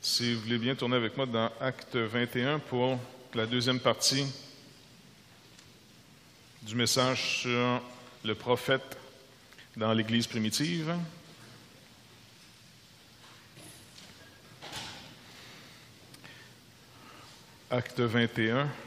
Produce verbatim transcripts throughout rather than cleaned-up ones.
Si vous voulez bien tourner avec moi dans Acte vingt et un pour la deuxième partie du message sur le prophète dans l'Église primitive. Acte vingt et un.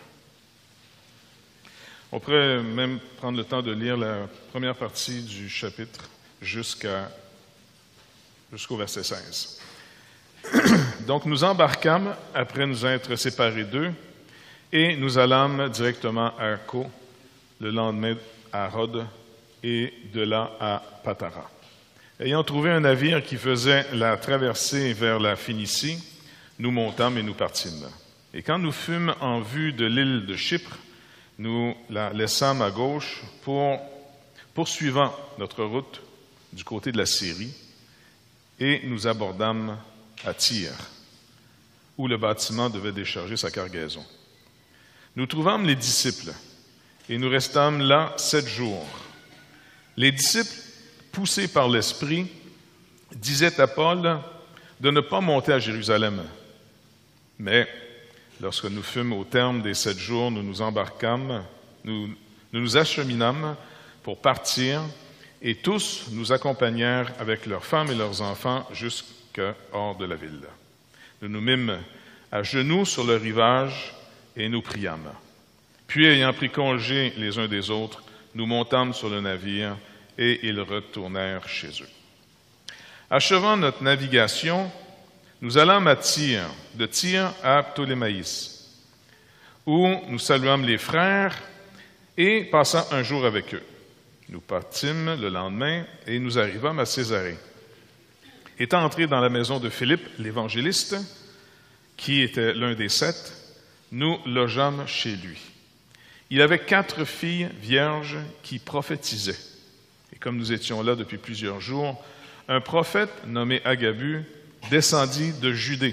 On pourrait même prendre le temps de lire la première partie du chapitre jusqu'à, jusqu'au verset seize. Donc nous embarquâmes après nous être séparés d'eux et nous allâmes directement à Arco, le lendemain à Rhodes et de là à Patara. Ayant trouvé un navire qui faisait la traversée vers la Phénicie, nous montâmes et nous partîmes. Et quand nous fûmes en vue de l'île de Chypre, nous la laissâmes à gauche pour poursuivant notre route du côté de la Syrie et nous abordâmes à Tyr, où le bâtiment devait décharger sa cargaison. Nous trouvâmes les disciples et nous restâmes là sept jours. Les disciples, poussés par l'Esprit, disaient à Paul de ne pas monter à Jérusalem. Mais lorsque nous fûmes au terme des sept jours, nous nous embarquâmes, nous nous, nous acheminâmes pour partir, et tous nous accompagnèrent avec leurs femmes et leurs enfants jusqu'à hors de la ville. Nous nous mîmes à genoux sur le rivage et nous priâmes. Puis, ayant pris congé les uns des autres, nous montâmes sur le navire et ils retournèrent chez eux. Achevant notre navigation, nous allâmes à Tyr, de Tyr à Ptolémaïs, où nous saluâmes les frères et passant un jour avec eux. Nous partîmes le lendemain et nous arrivâmes à Césarée. Étant entrés dans la maison de Philippe, l'évangéliste, qui était l'un des sept, nous logeâmes chez lui. Il avait quatre filles vierges qui prophétisaient. Et comme nous étions là depuis plusieurs jours, un prophète nommé Agabus descendit de Judée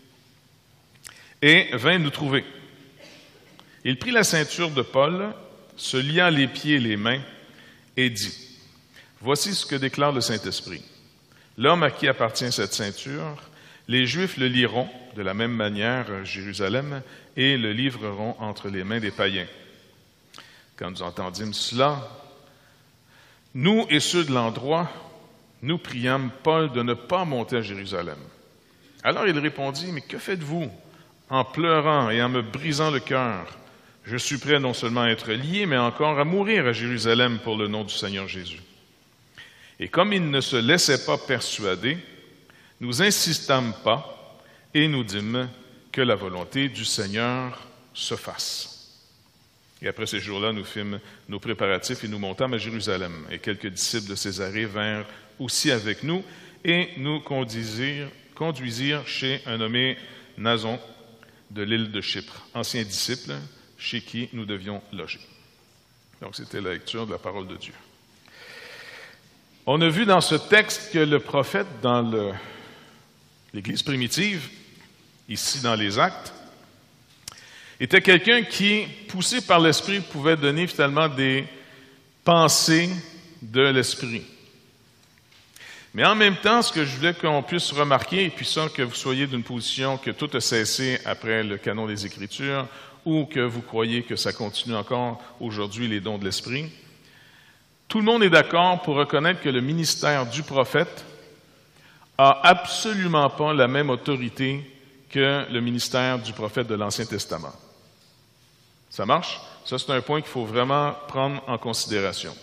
et vint nous trouver. Il prit la ceinture de Paul, se lia les pieds et les mains et dit, « Voici ce que déclare le Saint-Esprit. L'homme à qui appartient cette ceinture, les Juifs le liront de la même manière à Jérusalem et le livreront entre les mains des païens. » Quand nous entendîmes cela, nous et ceux de l'endroit, nous priâmes Paul de ne pas monter à Jérusalem. Alors il répondit, « Mais que faites-vous? En pleurant et en me brisant le cœur, je suis prêt non seulement à être lié, mais encore à mourir à Jérusalem pour le nom du Seigneur Jésus. » Et comme il ne se laissait pas persuader, nous insistâmes pas et nous dîmes que la volonté du Seigneur se fasse. Et après ces jours-là, nous fîmes nos préparatifs et nous montâmes à Jérusalem. Et quelques disciples de Césarée vinrent aussi avec nous et nous conduisirent, conduisirent chez un nommé Nason de l'île de Chypre, ancien disciple chez qui nous devions loger. Donc c'était la lecture de la parole de Dieu. On a vu dans ce texte que le prophète dans le, l'Église primitive, ici dans les Actes, était quelqu'un qui, poussé par l'Esprit, pouvait donner finalement des pensées de l'Esprit. Mais en même temps, ce que je voulais qu'on puisse remarquer, et puis ça, que vous soyez d'une position que tout a cessé après le canon des Écritures, ou que vous croyez que ça continue encore aujourd'hui, les dons de l'Esprit, tout le monde est d'accord pour reconnaître que le ministère du prophète a absolument pas la même autorité que le ministère du prophète de l'Ancien Testament. Ça marche? Ça, c'est un point qu'il faut vraiment prendre en considération.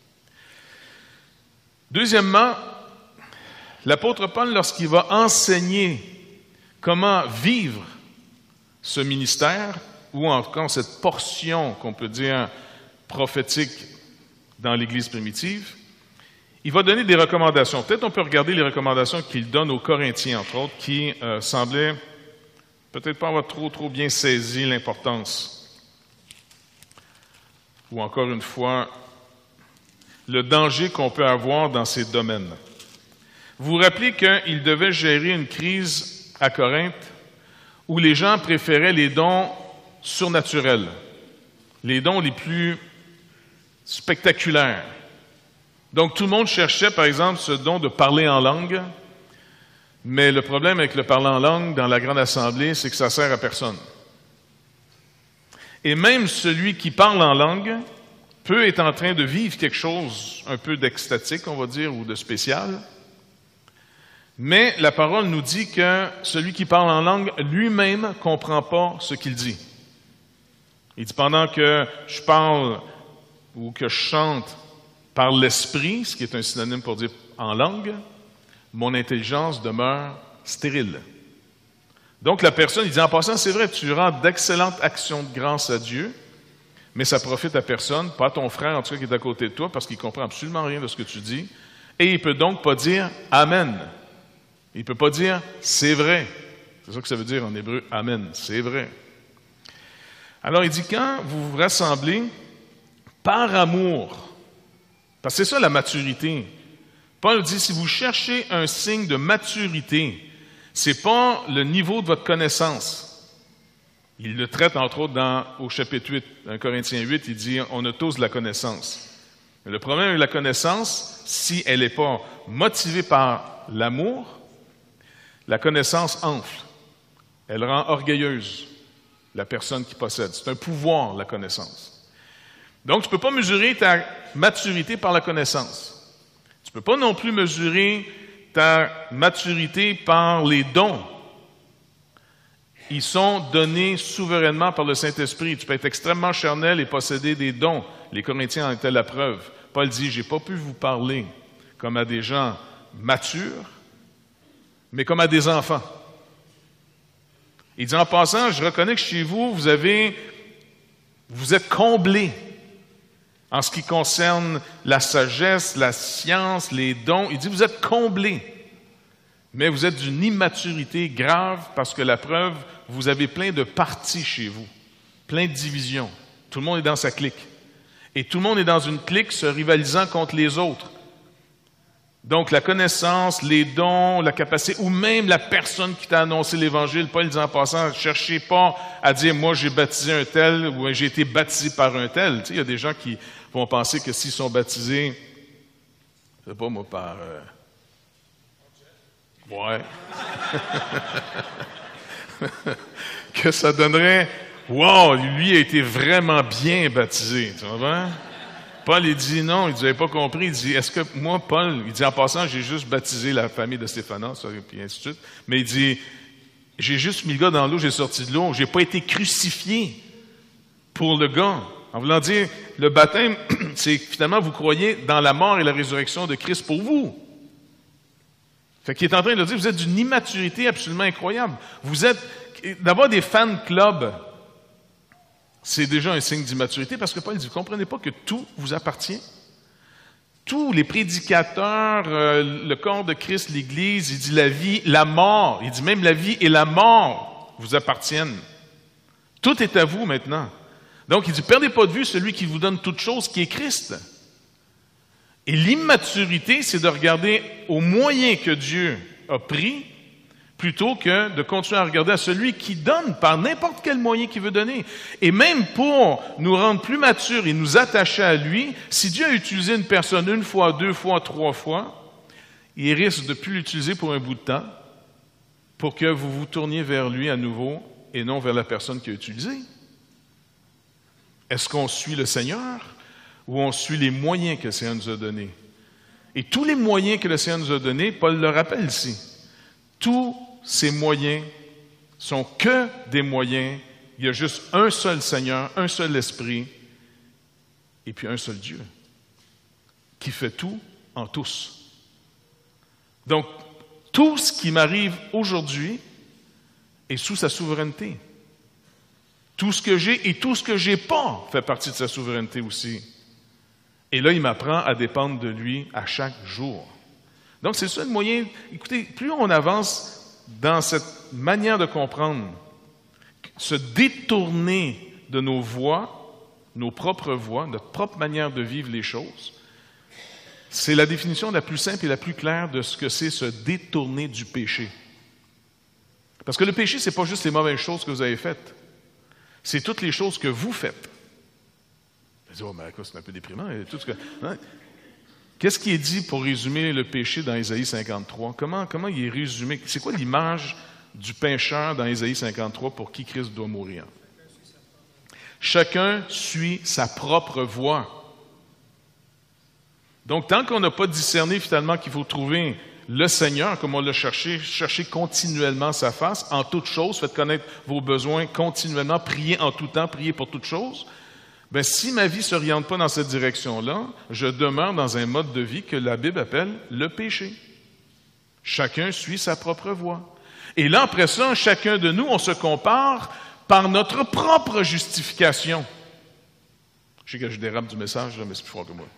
Deuxièmement, l'apôtre Paul, lorsqu'il va enseigner comment vivre ce ministère, ou encore cette portion qu'on peut dire prophétique dans l'Église primitive, il va donner des recommandations. Peut-être on peut regarder les recommandations qu'il donne aux Corinthiens, entre autres, qui euh, semblaient peut-être pas avoir trop, trop bien saisi l'importance. Ou encore une fois, le danger qu'on peut avoir dans ces domaines. Vous vous rappelez qu'il devait gérer une crise à Corinthe où les gens préféraient les dons surnaturels, les dons les plus spectaculaire. Donc, tout le monde cherchait, par exemple, ce don de parler en langue, Mais le problème avec le parler en langue dans la grande assemblée, c'est que ça sert à personne. Et même celui qui parle en langue peut être en train de vivre quelque chose un peu d'extatique, on va dire, ou de spécial. Mais la parole nous dit que celui qui parle en langue lui-même ne comprend pas ce qu'il dit. Il dit pendant que je parle ou que je chante par l'esprit, ce qui est un synonyme pour dire en langue, mon intelligence demeure stérile. Donc la personne, il dit en passant, c'est vrai, tu rends d'excellentes actions de grâce à Dieu, mais ça profite à personne, pas à ton frère en tout cas qui est à côté de toi, parce qu'il ne comprend absolument rien de ce que tu dis, et il ne peut donc pas dire « Amen ». Il ne peut pas dire « c'est vrai ». C'est ça que ça veut dire en hébreu « Amen », c'est vrai. Alors il dit quand vous vous rassemblez par amour, parce que c'est ça la maturité. Paul dit si vous cherchez un signe de maturité, c'est pas le niveau de votre connaissance. Il le traite entre autres dans, au chapitre huit, un Corinthiens huit, il dit on a tous la connaissance. Mais le problème avec la connaissance, si elle n'est pas motivée par l'amour, la connaissance enfle. Elle rend orgueilleuse la personne qui possède. C'est un pouvoir, la connaissance. Donc, tu ne peux pas mesurer ta maturité par la connaissance. Tu ne peux pas non plus mesurer ta maturité par les dons. Ils sont donnés souverainement par le Saint-Esprit. Tu peux être extrêmement charnel et posséder des dons. Les Corinthiens en étaient la preuve. Paul dit, j'ai pas pu vous parler comme à des gens matures, mais comme à des enfants. Il dit, en passant, je reconnais que chez vous, vous avez, vous êtes comblés en ce qui concerne la sagesse, la science, les dons. Il dit, vous êtes comblés, mais vous êtes d'une immaturité grave parce que la preuve, vous avez plein de partis chez vous, plein de divisions. Tout le monde est dans sa clique. Et tout le monde est dans une clique se rivalisant contre les autres. Donc, la connaissance, les dons, la capacité, ou même la personne qui t'a annoncé l'Évangile, Paul dit en passant, ne cherchez pas à dire, moi, j'ai baptisé un tel, ou j'ai été baptisé par un tel. Tu sais, il y a des gens qui vont penser que s'ils sont baptisés, je sais pas, moi, par... Euh... Ouais. que ça donnerait, wow, lui a été vraiment bien baptisé, tu vois? Paul, il dit non, il dit, j'avais pas compris. Il dit, est-ce que moi, Paul, il dit, en passant, j'ai juste baptisé la famille de Stéphanas, puis ainsi de suite. Mais il dit, j'ai juste mis le gars dans l'eau, j'ai sorti de l'eau, j'ai pas été crucifié pour le gars. En voulant dire, le baptême, c'est que finalement, vous croyez dans la mort et la résurrection de Christ pour vous. Fait qu'il est en train de dire, vous êtes d'une immaturité absolument incroyable. Vous êtes, d'avoir des fan clubs, c'est déjà un signe d'immaturité parce que Paul dit, vous ne comprenez pas que tout vous appartient? Tous les prédicateurs, euh, le corps de Christ, l'Église, il dit la vie, la mort, il dit même la vie et la mort vous appartiennent. Tout est à vous maintenant. Donc il dit, perdez pas de vue celui qui vous donne toute chose qui est Christ. Et l'immaturité, c'est de regarder aux moyens que Dieu a pris plutôt que de continuer à regarder à celui qui donne par n'importe quel moyen qu'il veut donner. Et même pour nous rendre plus matures et nous attacher à lui, si Dieu a utilisé une personne une fois, deux fois, trois fois, il risque de ne plus l'utiliser pour un bout de temps pour que vous vous tourniez vers lui à nouveau et non vers la personne qui a utilisé. Est-ce qu'on suit le Seigneur ou on suit les moyens que le Seigneur nous a donnés? Et tous les moyens que le Seigneur nous a donnés, Paul le rappelle ici, tous ces moyens sont que des moyens. Il y a juste un seul Seigneur, un seul Esprit, et puis un seul Dieu, qui fait tout en tous. Donc, tout ce qui m'arrive aujourd'hui est sous sa souveraineté. Tout ce que j'ai et tout ce que j'ai pas fait partie de sa souveraineté aussi. Et là, il m'apprend à dépendre de lui à chaque jour. Donc, c'est ça le moyen. Écoutez, plus on avance dans cette manière de comprendre, se détourner de nos voies, nos propres voies, notre propre manière de vivre les choses, c'est la définition la plus simple et la plus claire de ce que c'est se détourner du péché. Parce que le péché, c'est pas juste les mauvaises choses que vous avez faites, c'est toutes les choses que vous faites. Vous dites, oh, mais c'est un peu déprimant. Tout ce que... hein? Qu'est-ce qui est dit pour résumer le péché dans Ésaïe cinquante-trois? Comment, comment il est résumé? C'est quoi l'image du pécheur dans Ésaïe cinquante-trois pour qui Christ doit mourir? Chacun suit sa propre voie. Donc, tant qu'on n'a pas discerné finalement qu'il faut trouver le Seigneur, comme on l'a cherché, chercher continuellement sa face, en toutes choses, faites connaître vos besoins continuellement, priez en tout temps, priez pour toutes choses. Bien, si ma vie ne s'oriente pas dans cette direction-là, je demeure dans un mode de vie que la Bible appelle le péché. Chacun suit sa propre voie. Et là, après ça, chacun de nous, on se compare par notre propre justification. Je sais que je dérape du message, là, mais c'est plus fort que moi.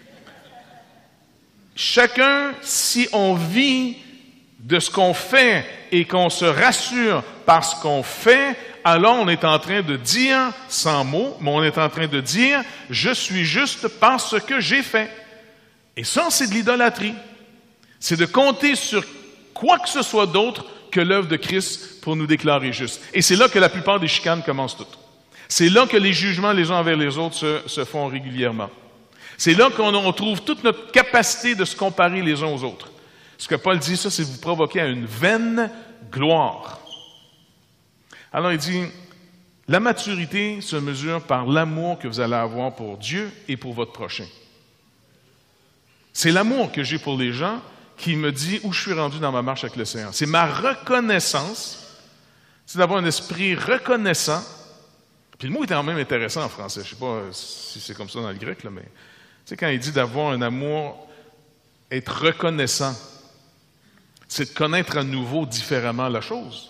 Chacun, si on vit de ce qu'on fait et qu'on se rassure par ce qu'on fait, alors on est en train de dire, sans mots, mais on est en train de dire, je suis juste par ce que j'ai fait. Et ça, c'est de l'idolâtrie. C'est de compter sur quoi que ce soit d'autre que l'œuvre de Christ pour nous déclarer justes. Et c'est là que la plupart des chicanes commencent toutes. C'est là que les jugements les uns envers les autres se, se font régulièrement. C'est là qu'on on trouve toute notre capacité de se comparer les uns aux autres. Ce que Paul dit, ça, c'est vous provoquer à une vaine gloire. Alors il dit, la maturité se mesure par l'amour que vous allez avoir pour Dieu et pour votre prochain. C'est l'amour que j'ai pour les gens qui me dit où je suis rendu dans ma marche avec le Seigneur. C'est ma reconnaissance, c'est d'avoir un esprit reconnaissant. Puis le mot est quand même intéressant en français. Je ne sais pas si c'est comme ça dans le grec, là, mais tu sais, quand il dit d'avoir un amour, être reconnaissant, c'est de connaître à nouveau différemment la chose.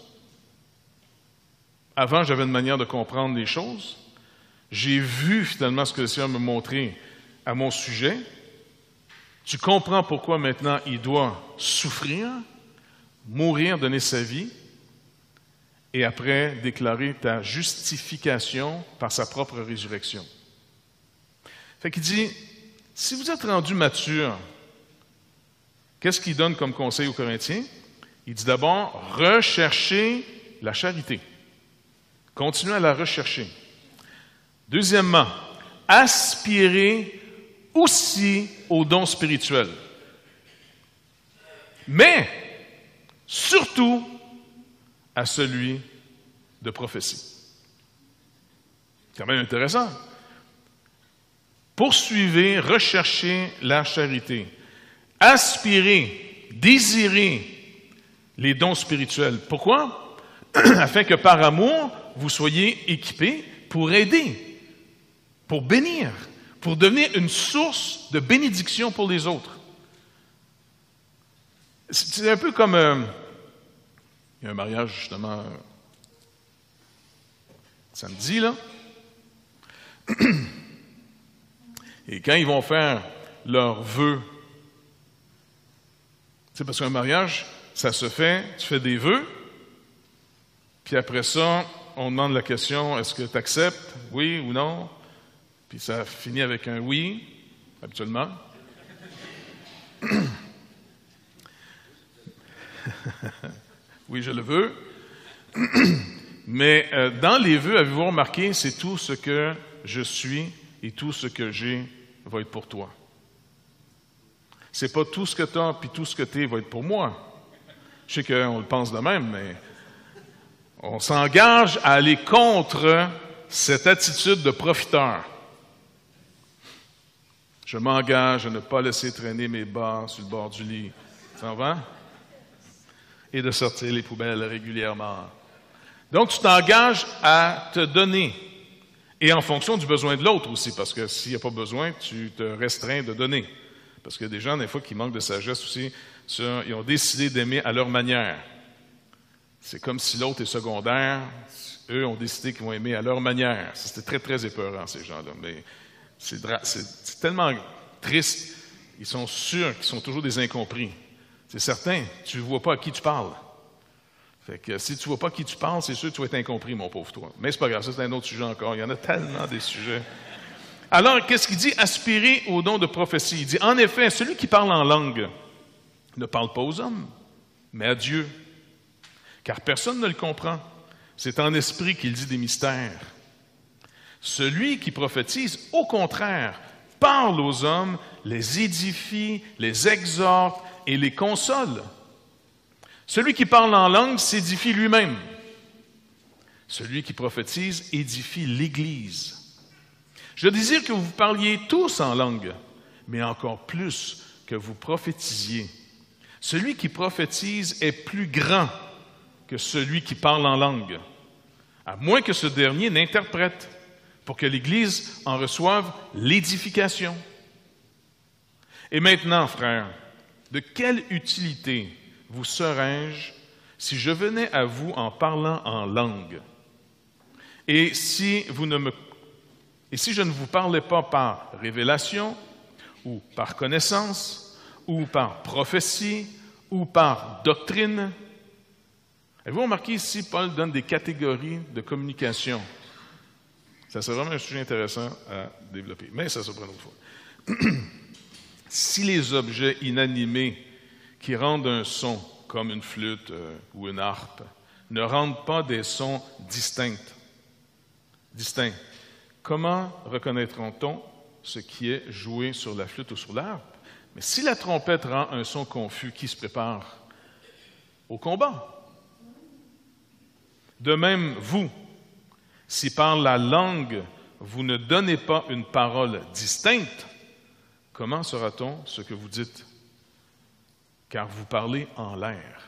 Avant, j'avais une manière de comprendre les choses. J'ai vu finalement ce que le Seigneur me montrait à mon sujet. Tu comprends pourquoi maintenant il doit souffrir, mourir, donner sa vie, et après déclarer ta justification par sa propre résurrection. Fait qu'il dit, si vous êtes rendu mature, qu'est-ce qu'il donne comme conseil aux Corinthiens? Il dit d'abord, recherchez la charité. Continuez à la rechercher. Deuxièmement, aspirez aussi aux dons spirituels. Mais, surtout, à celui de prophétie. C'est quand même intéressant. Poursuivez, recherchez la charité. Aspirez, désirez les dons spirituels. Pourquoi? Afin que par amour, vous soyez équipés pour aider, pour bénir, pour devenir une source de bénédiction pour les autres. C'est un peu comme... Euh, il y a un mariage, justement, euh, samedi, là. Et quand ils vont faire leurs vœux, tu sais, parce qu'un mariage, ça se fait, tu fais des vœux, puis après ça, on demande la question, est-ce que tu acceptes, oui ou non? Puis ça finit avec un oui, habituellement. Oui, je le veux. Mais euh, dans les vœux, avez-vous remarqué, c'est tout ce que je suis et tout ce que j'ai va être pour toi. C'est pas tout ce que tu as puis tout ce que tu es va être pour moi. Je sais qu'on le pense de même, mais on s'engage à aller contre cette attitude de profiteur. Je m'engage à ne pas laisser traîner mes bas sur le bord du lit. Ça va? Et de sortir les poubelles régulièrement. Donc, tu t'engages à te donner. Et en fonction du besoin de l'autre aussi, parce que s'il n'y a pas besoin, tu te restreins de donner. Parce qu'il y a des gens, des fois, qui manquent de sagesse aussi. Sur, ils ont décidé d'aimer à leur manière. C'est comme si l'autre est secondaire. Eux ont décidé qu'ils vont aimer à leur manière. C'était très, très épeurant, ces gens-là. Mais c'est, c'est, c'est tellement triste. Ils sont sûrs qu'ils sont toujours des incompris. C'est certain, tu ne vois pas à qui tu parles. Fait que si tu ne vois pas à qui tu parles, c'est sûr que tu vas être incompris, mon pauvre toi. Mais c'est pas grave, ça c'est un autre sujet encore. Il y en a tellement des sujets. Alors, qu'est-ce qu'il dit? Aspirer au don de prophétie. Il dit, en effet, celui qui parle en langue ne parle pas aux hommes, mais à Dieu. Car personne ne le comprend. C'est en esprit qu'il dit des mystères. Celui qui prophétise, au contraire, parle aux hommes, les édifie, les exhorte et les console. Celui qui parle en langue s'édifie lui-même. Celui qui prophétise édifie l'Église. Je désire que vous parliez tous en langue, mais encore plus que vous prophétisiez. Celui qui prophétise est plus grand que celui qui parle en langue, à moins que ce dernier n'interprète, pour que l'Église en reçoive l'édification. Et maintenant, frères, de quelle utilité vous serais-je si je venais à vous en parlant en langue? Et si, vous ne me, et si je ne vous parlais pas par révélation, ou par connaissance, ou par prophétie, ou par doctrine? Avez-vous remarqué ici, Paul donne des catégories de communication. Ça, c'est vraiment un sujet intéressant à développer, mais ça se prend une autre fois. Si les objets inanimés qui rendent un son, comme une flûte euh, ou une harpe, ne rendent pas des sons distincts, distincts, comment reconnaîtra-t-on ce qui est joué sur la flûte ou sur l'harpe? Mais si la trompette rend un son confus, qui se prépare au combat? De même, vous, si par la langue vous ne donnez pas une parole distincte, comment saura-t-on ce que vous dites? Car vous parlez en l'air.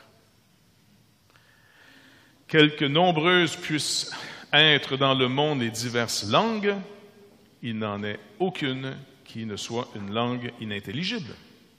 Quelque nombreuses puissent être dans le monde les diverses langues, il n'en est aucune qui ne soit une langue inintelligible.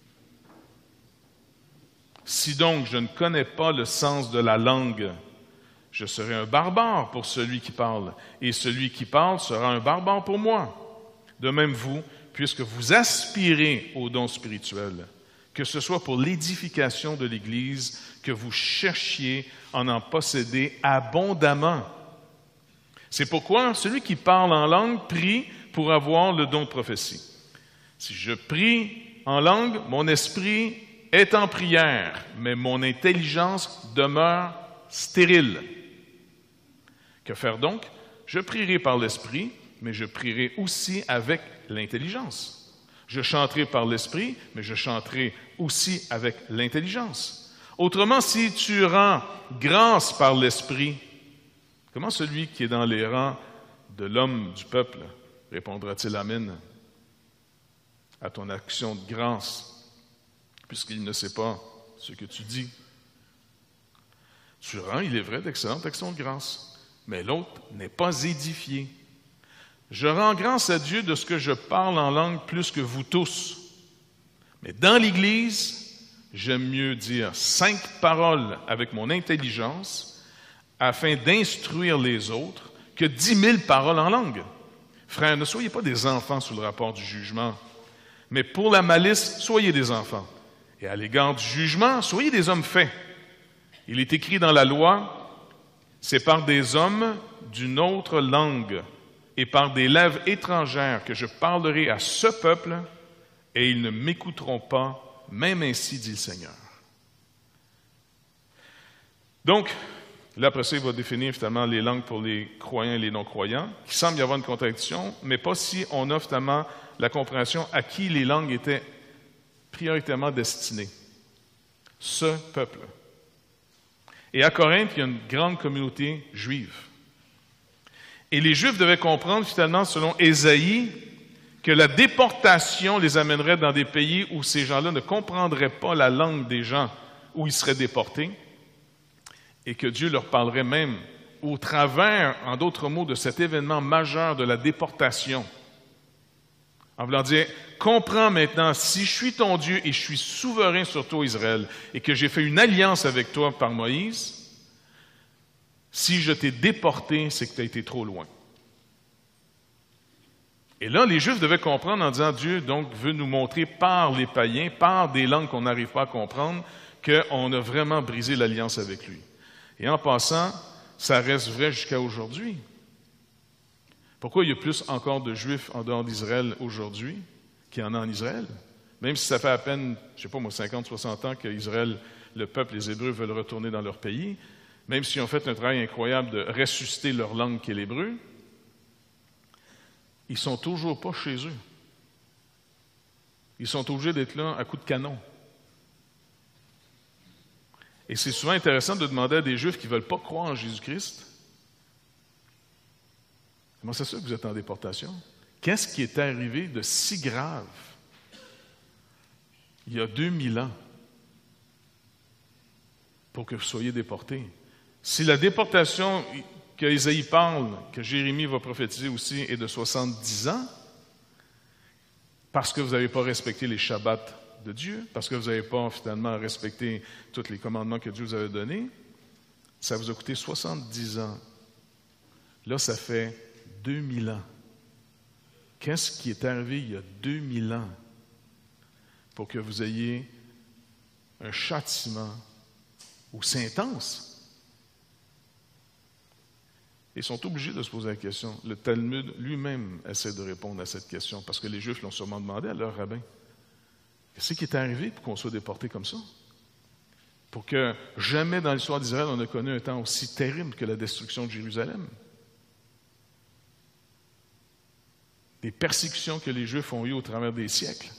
Si donc je ne connais pas le sens de la langue, je serai un barbare pour celui qui parle, et celui qui parle sera un barbare pour moi. De même vous, puisque vous aspirez aux dons spirituels, que ce soit pour l'édification de l'Église, que vous cherchiez à en posséder abondamment. C'est pourquoi celui qui parle en langue prie pour avoir le don de prophétie. Si je prie en langue, mon esprit est en prière, mais mon intelligence demeure stérile. Que faire donc? Je prierai par l'esprit, mais je prierai aussi avec l'intelligence. Je chanterai par l'esprit, mais je chanterai aussi avec l'intelligence. Autrement, si tu rends grâce par l'esprit, comment celui qui est dans les rangs de l'homme du peuple répondra-t-il amen à ton action de grâce, puisqu'il ne sait pas ce que tu dis? Tu rends, il est vrai, d'excellentes actions de grâce, mais l'autre n'est pas édifié. Je rends grâce à Dieu de ce que je parle en langue plus que vous tous. Mais dans l'Église, j'aime mieux dire cinq paroles avec mon intelligence afin d'instruire les autres que dix mille paroles en langue. Frères, ne soyez pas des enfants sous le rapport du jugement, mais pour la malice, soyez des enfants. Et à l'égard du jugement, soyez des hommes faits. Il est écrit dans la loi, c'est par des hommes d'une autre langue et par des lèvres étrangères que je parlerai à ce peuple, et ils ne m'écouteront pas, même ainsi, dit le Seigneur. Donc, là, après ça, il va définir finalement les langues pour les croyants et les non-croyants, qui semble y avoir une contradiction, mais pas si on a finalement la compréhension à qui les langues étaient prioritairement destinées. Ce peuple. Et à Corinthe, il y a une grande communauté juive. Et les Juifs devaient comprendre, finalement, selon Ésaïe, que la déportation les amènerait dans des pays où ces gens-là ne comprendraient pas la langue des gens où ils seraient déportés, et que Dieu leur parlerait même au travers, en d'autres mots, de cet événement majeur de la déportation. En voulant dire, comprends maintenant, si je suis ton Dieu et je suis souverain sur toi, Israël, et que j'ai fait une alliance avec toi par Moïse, si je t'ai déporté, c'est que tu as été trop loin. Et là, les Juifs devaient comprendre en disant, Dieu donc veut nous montrer par les païens, par des langues qu'on n'arrive pas à comprendre, qu'on a vraiment brisé l'alliance avec lui. Et en passant, ça reste vrai jusqu'à aujourd'hui. Pourquoi il y a plus encore de Juifs en dehors d'Israël aujourd'hui qu'il y en a en Israël? Même si ça fait à peine, je ne sais pas moi, cinquante, soixante ans qu'Israël, le peuple, les Hébreux veulent retourner dans leur pays, même s'ils ont fait un travail incroyable de ressusciter leur langue qui est l'hébreu, ils ne sont toujours pas chez eux. Ils sont obligés d'être là à coups de canon. Et c'est souvent intéressant de demander à des Juifs qui ne veulent pas croire en Jésus-Christ, comment ça se fait que vous êtes en déportation? Qu'est-ce qui est arrivé de si grave il y a deux mille ans pour que vous soyez déportés? Si la déportation que Isaïe parle, que Jérémie va prophétiser aussi, est de soixante-dix ans, parce que vous n'avez pas respecté les Shabbats de Dieu, parce que vous n'avez pas finalement respecté tous les commandements que Dieu vous avait donnés, ça vous a coûté soixante-dix ans. Là, ça fait deux mille ans. Qu'est-ce qui est arrivé il y a deux mille ans pour que vous ayez un châtiment aussi intense? Ils sont obligés de se poser la question. Le Talmud lui-même essaie de répondre à cette question, parce que les Juifs l'ont sûrement demandé à leur rabbin. Qu'est-ce qui est arrivé pour qu'on soit déporté comme ça? Pour que jamais dans l'histoire d'Israël, on ait connu un temps aussi terrible que la destruction de Jérusalem. Des persécutions que les Juifs ont eues au travers des siècles.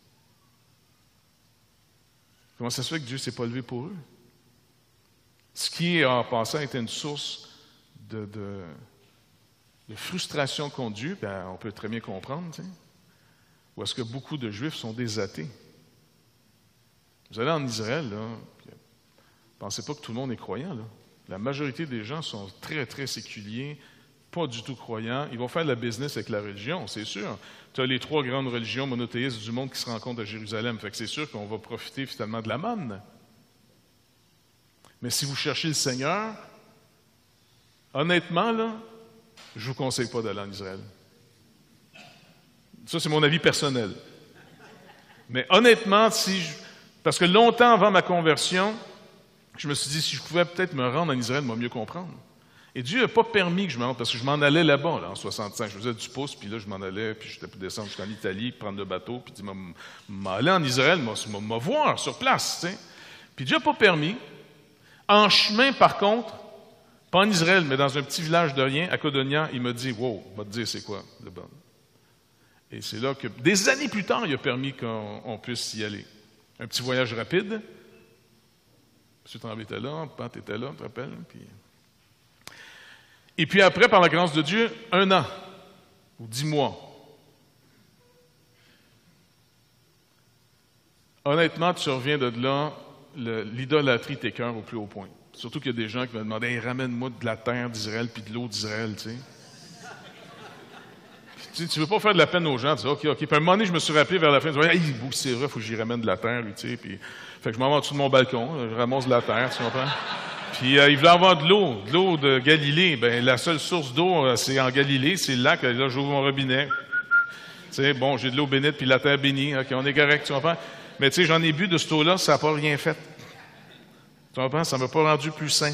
Comment ça se fait que Dieu ne s'est pas levé pour eux? Ce qui, en passant, était une source de, de, de frustration contre Dieu, ben, on peut très bien comprendre, tu sais. Ou est-ce que beaucoup de Juifs sont des athées? Vous allez en Israël, là, puis, pensez pas que tout le monde est croyant, là. La majorité des gens sont très, très séculiers, pas du tout croyants. Ils vont faire de la business avec la religion, c'est sûr. Tu as les trois grandes religions monothéistes du monde qui se rencontrent à Jérusalem. Fait que c'est sûr qu'on va profiter finalement de la manne. Mais si vous cherchez le Seigneur, honnêtement, là, je ne vous conseille pas d'aller en Israël. Ça, c'est mon avis personnel. Mais honnêtement, si je... parce que longtemps avant ma conversion, je me suis dit, si je pouvais peut-être me rendre en Israël, moi mieux comprendre. Et Dieu n'a pas permis que je me rende, parce que je m'en allais là-bas, là, en soixante-cinq. Je faisais du pouce, puis là, je m'en allais, puis j'étais pour descendre jusqu'en Italie, prendre le bateau, puis dire, m'aller en Israël, me voir sur place, tu sais. Puis Dieu n'a pas permis. En chemin, par contre, pas en Israël, mais dans un petit village de rien, à Codonia, il m'a dit, wow, on va te dire c'est quoi, le bon. Et c'est là que, des années plus tard, il a permis qu'on on puisse y aller. Un petit voyage rapide. M. Tremblay était là, Pat était là, tu te rappelles? Puis... Et puis après, par la grâce de Dieu, un an ou dix mois. Honnêtement, tu reviens de là, le, l'idolâtrie t'écœure au plus haut point. Surtout qu'il y a des gens qui me demandent hey, « ramène-moi de la terre d'Israël puis de l'eau d'Israël. » Tu sais. Tu ne veux pas faire de la peine aux gens. Tu dis « OK, OK. » Puis à un moment donné, je me suis rappelé vers la fin, je dis « Hey, c'est vrai, il faut que j'y ramène de la terre. » Lui, tu sais. Puis, fait que je m'en vais en dessous de mon balcon, je ramasse de la terre, tu comprends? Puis euh, il voulait avoir de l'eau, de l'eau de Galilée. Ben la seule source d'eau, euh, c'est en Galilée, c'est le lac. Là, j'ouvre mon robinet. Tu sais, bon, j'ai de l'eau bénite puis la terre bénie. OK, on est correct, tu comprends? Mais tu sais, j'en ai bu de cette eau-là, ça n'a pas rien fait. Tu comprends? Ça ne m'a pas rendu plus sain.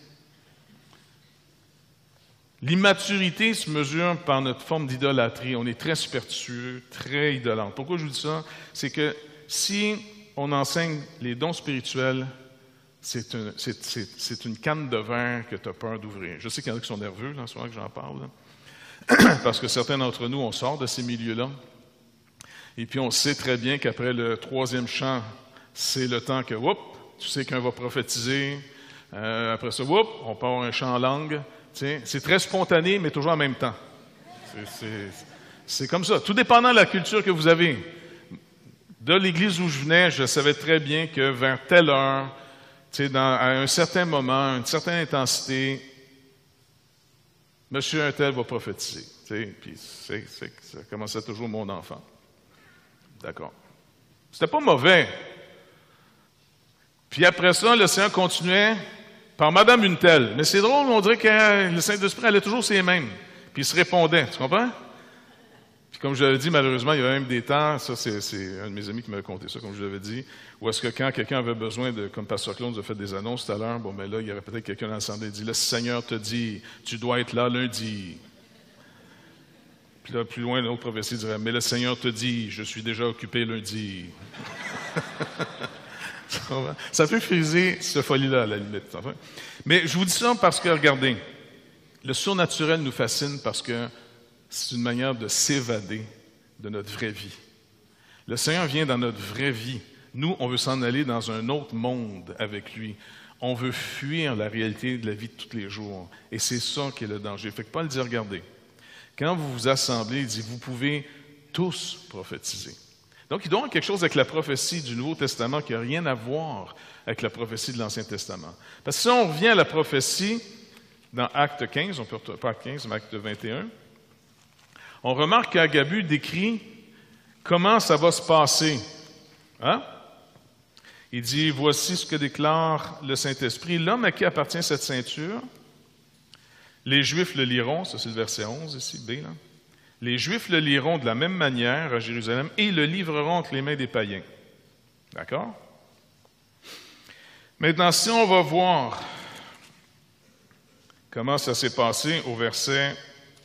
L'immaturité se mesure par notre forme d'idolâtrie. On est très superstitieux, très idolâtre. Pourquoi je vous dis ça? C'est que si on enseigne les dons spirituels, c'est, un, c'est, c'est, c'est une canne de verre que tu as peur d'ouvrir. Je sais qu'il y en a qui sont nerveux, là, en ce moment que j'en parle, là. Parce que certains d'entre nous, on sort de ces milieux-là. Et puis on sait très bien qu'après le troisième chant, c'est le temps que, whoop, tu sais qu'un va prophétiser. Euh, après ça, whoop, on part un chant en langue. T'sais, c'est très spontané, mais toujours en même temps. C'est, c'est, c'est comme ça. Tout dépendant de la culture que vous avez. De l'église où je venais, je savais très bien que vers telle heure, dans, à un certain moment, une certaine intensité, monsieur un tel va prophétiser. Puis c'est, c'est, ça commençait toujours mon enfant. D'accord. C'était pas mauvais. Puis après ça, le Seigneur continuait par Madame une telle. Mais c'est drôle, on dirait que le Saint-Esprit allait toujours ses mêmes. Puis il se répondait, tu comprends? Puis comme je l'avais dit, malheureusement, il y avait même des temps, ça c'est, c'est un de mes amis qui m'avait conté ça, comme je l'avais dit, où est-ce que quand quelqu'un avait besoin de, comme Pasteur Claude nous a fait des annonces tout à l'heure, bon ben là, il y aurait peut-être quelqu'un dans l'assemblée qui dit, le Seigneur te dit, tu dois être là lundi. Puis là, plus loin, l'autre prophétie dirait, mais le Seigneur te dit, je suis déjà occupé lundi. Ça peut friser cette folie-là, à la limite. Mais je vous dis ça parce que, regardez, le surnaturel nous fascine parce que c'est une manière de s'évader de notre vraie vie. Le Seigneur vient dans notre vraie vie. Nous, on veut s'en aller dans un autre monde avec lui. On veut fuir la réalité de la vie de tous les jours. Et c'est ça qui est le danger. Fait que Paul dit, regardez, quand vous vous assemblez, il dit, vous pouvez tous prophétiser. Donc, il doit y avoir quelque chose avec la prophétie du Nouveau Testament qui n'a rien à voir avec la prophétie de l'Ancien Testament. Parce que si on revient à la prophétie dans Acte quinze, on peut pas Acte quinze, mais Acte vingt et un, on remarque qu'Agabus décrit comment ça va se passer. Hein? Il dit, voici ce que déclare le Saint-Esprit. L'homme à qui appartient cette ceinture, les Juifs le liront, ça c'est le verset onze ici, B, là. Les Juifs le liront de la même manière à Jérusalem et le livreront entre les mains des païens. D'accord? Maintenant, si on va voir comment ça s'est passé au verset...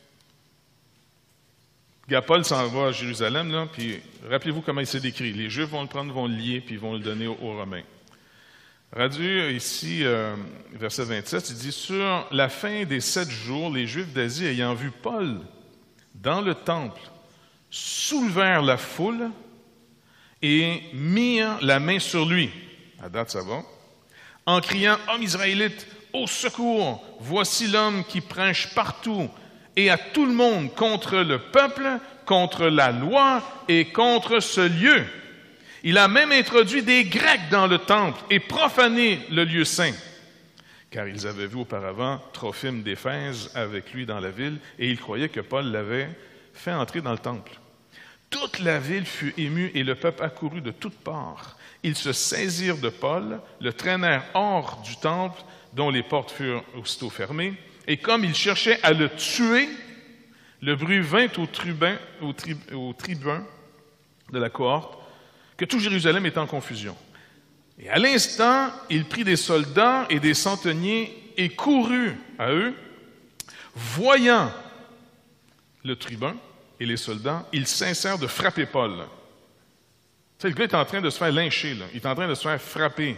Paul s'en va à Jérusalem, là, puis rappelez-vous comment il s'est décrit. Les Juifs vont le prendre, vont le lier, puis vont le donner aux, aux Romains. Rendu ici, euh, verset vingt-sept, il dit « Sur la fin des sept jours, les Juifs d'Asie, ayant vu Paul dans le temple, soulevèrent la foule et mirent la main sur lui. » À date, ça va. « En criant « Homme israélite, au secours! Voici l'homme qui prêche partout et à tout le monde contre le peuple, contre la loi et contre ce lieu. Il a même introduit des Grecs dans le temple et profané le lieu saint. » Car ils avaient vu auparavant Trophime d'Éphèse avec lui dans la ville, et ils croyaient que Paul l'avait fait entrer dans le temple. Toute la ville fut émue et le peuple accourut de toutes parts. Ils se saisirent de Paul, le traînèrent hors du temple, dont les portes furent aussitôt fermées, et comme ils cherchaient à le tuer, le bruit vint au tribun, au tri, au tribun de la cohorte que tout Jérusalem était en confusion. Et à l'instant, il prit des soldats et des centeniers et courut à eux. Voyant le tribun et les soldats, ils cessèrent de frapper Paul. Tu sais, le gars est en train de se faire lyncher, là. Il est en train de se faire frapper.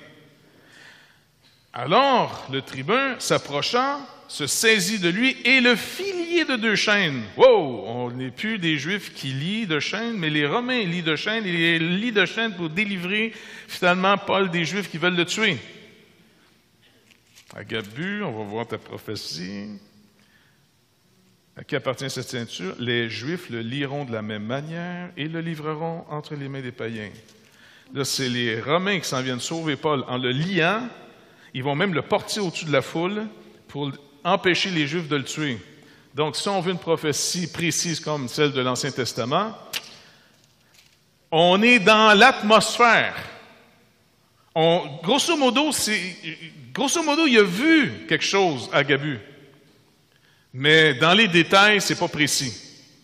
Alors, le tribun s'approcha, se saisit de lui et le fit lier de deux chaînes. Wow! On n'est plus des Juifs qui lient de chaînes, mais les Romains lient de chaînes et ils lient de chaînes pour délivrer finalement Paul des Juifs qui veulent le tuer. Agabus, on va voir ta prophétie. À qui appartient cette ceinture? Les Juifs le liront de la même manière et le livreront entre les mains des païens. Là, c'est les Romains qui s'en viennent sauver Paul en le liant. Ils vont même le porter au-dessus de la foule pour empêcher les Juifs de le tuer. Donc, si on veut une prophétie précise comme celle de l'Ancien Testament, on est dans l'atmosphère. On, grosso modo, c'est, grosso modo, il a vu quelque chose, Agabus. Mais dans les détails, c'est pas précis.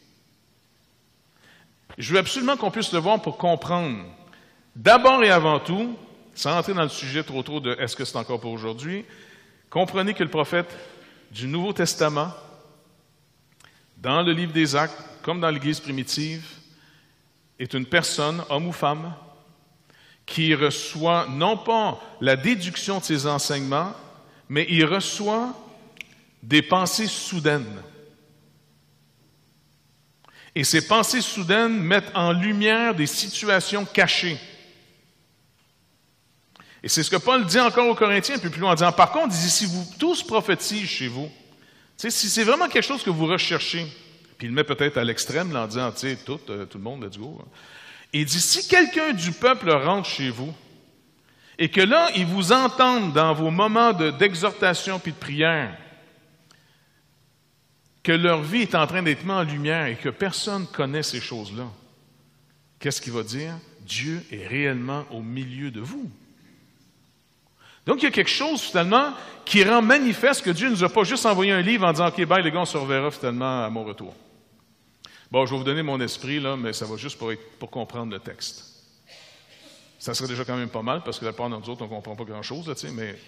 Je veux absolument qu'on puisse le voir pour comprendre. D'abord et avant tout, sans entrer dans le sujet trop trop de est-ce que c'est encore pour aujourd'hui, comprenez que le prophète du Nouveau Testament, dans le livre des Actes, comme dans l'Église primitive, est une personne, homme ou femme, qui reçoit non pas la déduction de ses enseignements, mais il reçoit des pensées soudaines. Et ces pensées soudaines mettent en lumière des situations cachées. Et c'est ce que Paul dit encore aux Corinthiens, un peu plus loin, en disant, par contre, il dit, si vous tous prophétisez chez vous, si c'est vraiment quelque chose que vous recherchez, puis il le met peut-être à l'extrême, là, en disant, tu sais, tout, euh, tout le monde, let's go. Il dit, si quelqu'un du peuple rentre chez vous, et que là, il vous entende dans vos moments de, d'exhortation puis de prière, que leur vie est en train d'être mise en lumière et que personne ne connaît ces choses-là, qu'est-ce qu'il va dire? Dieu est réellement au milieu de vous. Donc, il y a quelque chose, finalement, qui rend manifeste que Dieu ne nous a pas juste envoyé un livre en disant « OK, bye, les gars, on se reverra finalement à mon retour. » Bon, je vais vous donner mon esprit, là, mais ça va juste pour, être, pour comprendre le texte. Ça serait déjà quand même pas mal, parce que la part d'entre nous autres, on ne comprend pas grand-chose, là, tu sais, mais...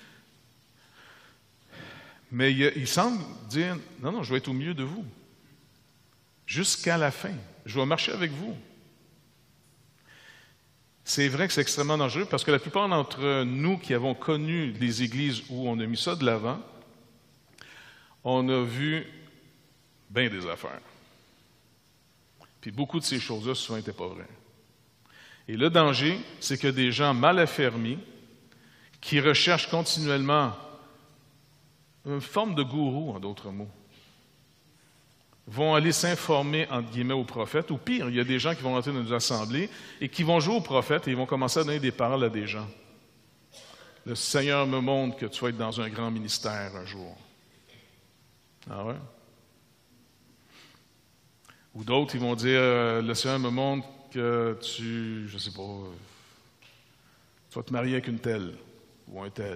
Mais il, il semble dire « Non, non, je vais être au milieu de vous. Jusqu'à la fin. Je vais marcher avec vous. » C'est vrai que c'est extrêmement dangereux parce que la plupart d'entre nous qui avons connu les églises où on a mis ça de l'avant, on a vu bien des affaires. Puis beaucoup de ces choses-là, souvent, n'étaient pas vraies. Et le danger, c'est que des gens mal affermis, qui recherchent continuellement une forme de gourou, en d'autres mots, vont aller s'informer, entre guillemets, au prophète, ou pire, il y a des gens qui vont rentrer dans nos assemblées et qui vont jouer au prophète et ils vont commencer à donner des paroles à des gens. Le Seigneur me montre que tu vas être dans un grand ministère un jour. Ah ouais? Ou d'autres, ils vont dire, euh, le Seigneur me montre que tu, je sais pas, euh, tu vas te marier avec une telle ou un tel.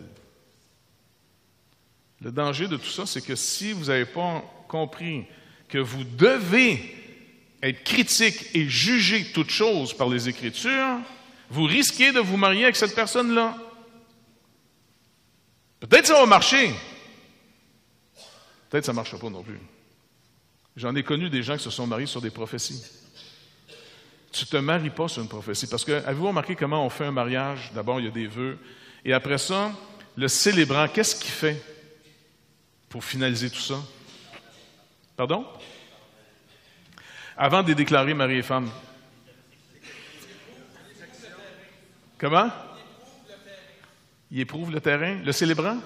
Le danger de tout ça, c'est que si vous n'avez pas compris que vous devez être critique et juger toute chose par les Écritures, vous risquez de vous marier avec cette personne-là. Peut-être que ça va marcher. Peut-être que ça ne marchera pas non plus. J'en ai connu des gens qui se sont mariés sur des prophéties. Tu ne te maries pas sur une prophétie. Parce que, avez-vous remarqué comment on fait un mariage? D'abord, il y a des vœux. Et après ça, le célébrant, qu'est-ce qu'il fait pour finaliser tout ça? Pardon? Avant de les déclarer mari et femme. Comment? Il éprouve le terrain. Le célébrant?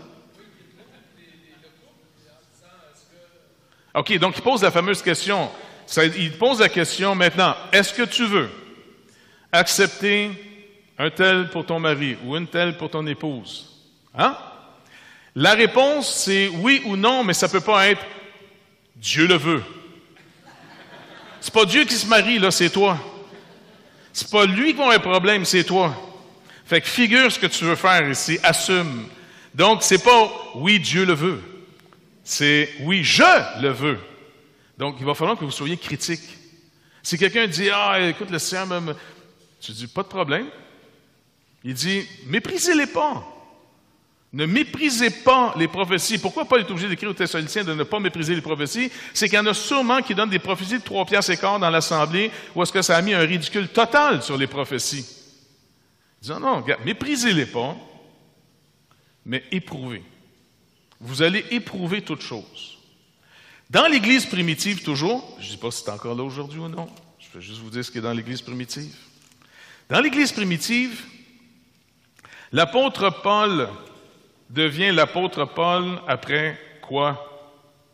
OK, donc il pose la fameuse question. Ça, il pose la question maintenant, est-ce que tu veux accepter un tel pour ton mari ou une telle pour ton épouse? Hein? La réponse, c'est oui ou non, mais ça ne peut pas être Dieu le veut. C'est pas Dieu qui se marie, là, c'est toi. C'est pas lui qui a un problème, c'est toi. Fait que figure ce que tu veux faire ici, assume. Donc, c'est pas oui, Dieu le veut. C'est oui, je le veux. Donc, il va falloir que vous soyez critique. Si quelqu'un dit, ah, écoute, le Seigneur me. Tu dis, pas de problème. Il dit, méprisez-les pas. Ne méprisez pas les prophéties. Pourquoi Paul est obligé d'écrire aux Thessaloniciens de ne pas mépriser les prophéties? C'est qu'il y en a sûrement qui donnent des prophéties de trois piastres et quart dans l'Assemblée où est-ce que ça a mis un ridicule total sur les prophéties. Disons, non, regarde, méprisez-les pas, mais éprouvez. Vous allez éprouver toutes choses. Dans l'Église primitive, toujours, je ne dis pas si c'est encore là aujourd'hui ou non, je vais juste vous dire ce qui est dans l'Église primitive. Dans l'Église primitive, l'apôtre Paul devient l'apôtre Paul après quoi?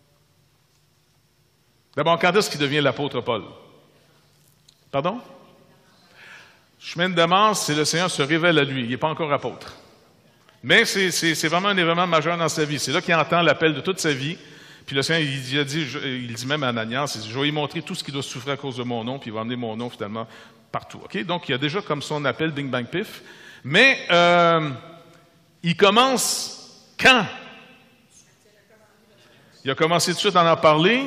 D'abord, quand est-ce qu'il devient l'apôtre Paul? Pardon? Chemin de Damas, c'est le Seigneur se révèle à lui. Il n'est pas encore apôtre. Mais c'est, c'est, c'est vraiment un événement majeur dans sa vie. C'est là qu'il entend l'appel de toute sa vie. Puis le Seigneur, il, il, dit, il dit même à Ananias, il dit, je vais lui montrer tout ce qu'il doit souffrir à cause de mon nom, puis il va emmener mon nom finalement partout. Okay? Donc, il y a déjà comme son appel, bing, bang, pif. Mais euh, il commence quand? Il a commencé tout de suite à en parler.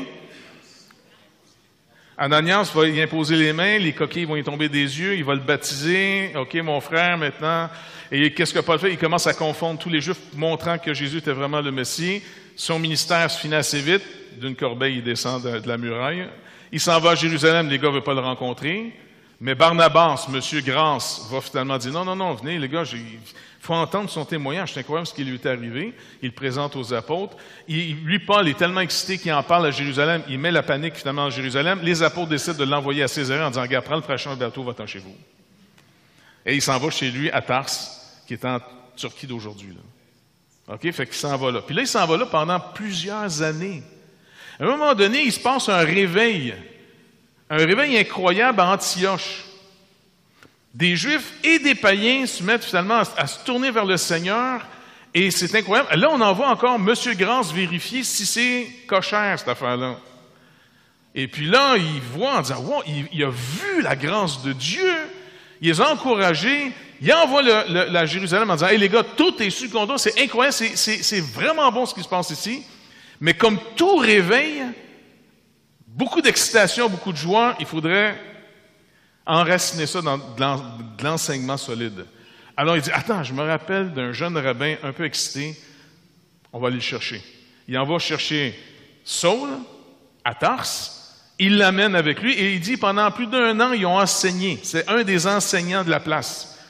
Ananias va y imposer les mains, les coquilles vont y tomber des yeux, il va le baptiser. OK, mon frère, maintenant. Et qu'est-ce que Paul fait? Il commence à confondre tous les Juifs, montrant que Jésus était vraiment le Messie. Son ministère se finit assez vite. D'une corbeille, il descend de, de la muraille. Il s'en va à Jérusalem, les gars ne veulent pas le rencontrer. Mais Barnabas, M. Grance, va finalement dire, non, non, non, venez les gars, il faut entendre son témoignage, c'est incroyable ce qui lui est arrivé. Il le présente aux apôtres. Il, lui, Paul, est tellement excité qu'il en parle à Jérusalem, il met la panique finalement à Jérusalem. Les apôtres décident de l'envoyer à Césarée en disant, regarde, prends le fraîcheur bateau, va-t'en chez vous. Et il s'en va chez lui à Tars, qui est en Turquie d'aujourd'hui. Là. OK? Fait qu'il s'en va là. Puis là, il s'en va là pendant plusieurs années. À un moment donné, il se passe un réveil. Un réveil incroyable à Antioche. Des Juifs et des païens se mettent finalement à, à se tourner vers le Seigneur et c'est incroyable. Là, on envoie encore M. Grance vérifier si c'est cochère, cette affaire-là. Et puis là, il voit en disant, wow, il, il a vu la grâce de Dieu, il les a encouragés, il envoie le, le, la Jérusalem en disant, hey les gars, tout est sous contrôle, c'est incroyable, c'est, c'est, c'est vraiment bon ce qui se passe ici. Mais comme tout réveil, beaucoup d'excitation, beaucoup de joie, il faudrait enraciner ça dans de l'enseignement solide. Alors il dit, attends, je me rappelle d'un jeune rabbin un peu excité, on va aller le chercher. Il en va chercher Saul à Tars, il l'amène avec lui et il dit, pendant plus d'un an, ils ont enseigné. C'est un des enseignants de la place.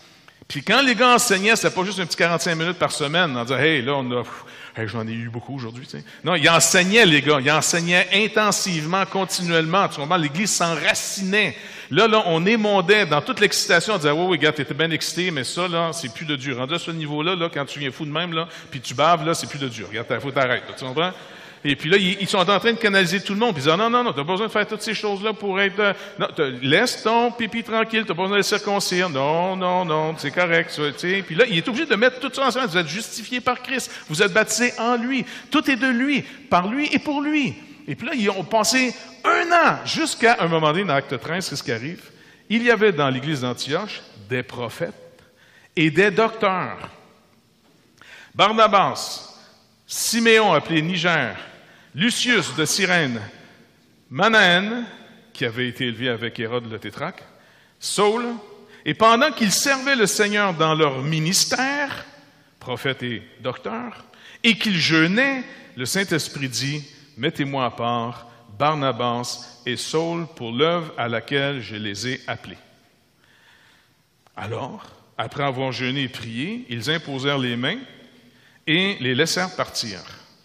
Puis quand les gars enseignaient, c'était pas juste un petit quarante-cinq minutes par semaine, en disant, hey, là, on a, hey, j'en ai eu beaucoup aujourd'hui, tu sais. Non, ils enseignaient, les gars. Ils enseignaient intensivement, continuellement. Tu comprends? L'Église s'enracinait. Là, là, on émondait dans toute l'excitation. On disait, oui, oui, gars, t'étais bien excité, mais ça, là, c'est plus de dur. Rendu à ce niveau-là, là, quand tu viens fou de même, là, puis tu baves, là, c'est plus de dur. Regarde, faut t'arrêter, tu comprends? Et puis là, ils sont en train de canaliser tout le monde. Puis ils disent, non, non, non, t'as pas besoin de faire toutes ces choses-là pour être... Euh, non, laisse ton pipi tranquille, t'as pas besoin de le circoncire. Non, non, non, c'est correct. Tu sais. Puis là, il est obligé de mettre tout ça ensemble. Vous êtes justifiés par Christ. Vous êtes baptisés en lui. Tout est de lui, par lui et pour lui. Et puis là, ils ont passé un an jusqu'à un moment donné, dans Acte treize, c'est ce qui arrive. Il y avait dans l'église d'Antioche des prophètes et des docteurs. Barnabas, Siméon, appelé Niger, Lucius de Cyrène, Manaën, qui avait été élevé avec Hérode le tétrarque, Saul, et pendant qu'ils servaient le Seigneur dans leur ministère, prophètes et docteurs, et qu'ils jeûnaient, le Saint-Esprit dit, « Mettez-moi à part Barnabas et Saul pour l'œuvre à laquelle je les ai appelés. » Alors, après avoir jeûné et prié, ils imposèrent les mains et les laissèrent partir.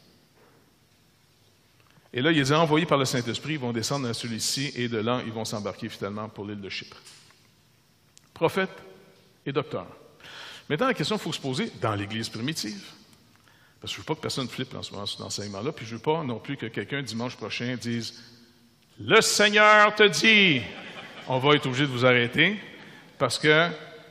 Et là, ils ont envoyés par le Saint-Esprit, ils vont descendre à celui-ci, et de là, ils vont s'embarquer finalement pour l'île de Chypre. Prophète et docteur. Maintenant, la question qu'il faut se poser dans l'Église primitive, parce que je ne veux pas que personne flippe en ce moment sur cet enseignement-là, puis je ne veux pas non plus que quelqu'un, dimanche prochain, dise « Le Seigneur te dit », on va être obligé de vous arrêter, parce que,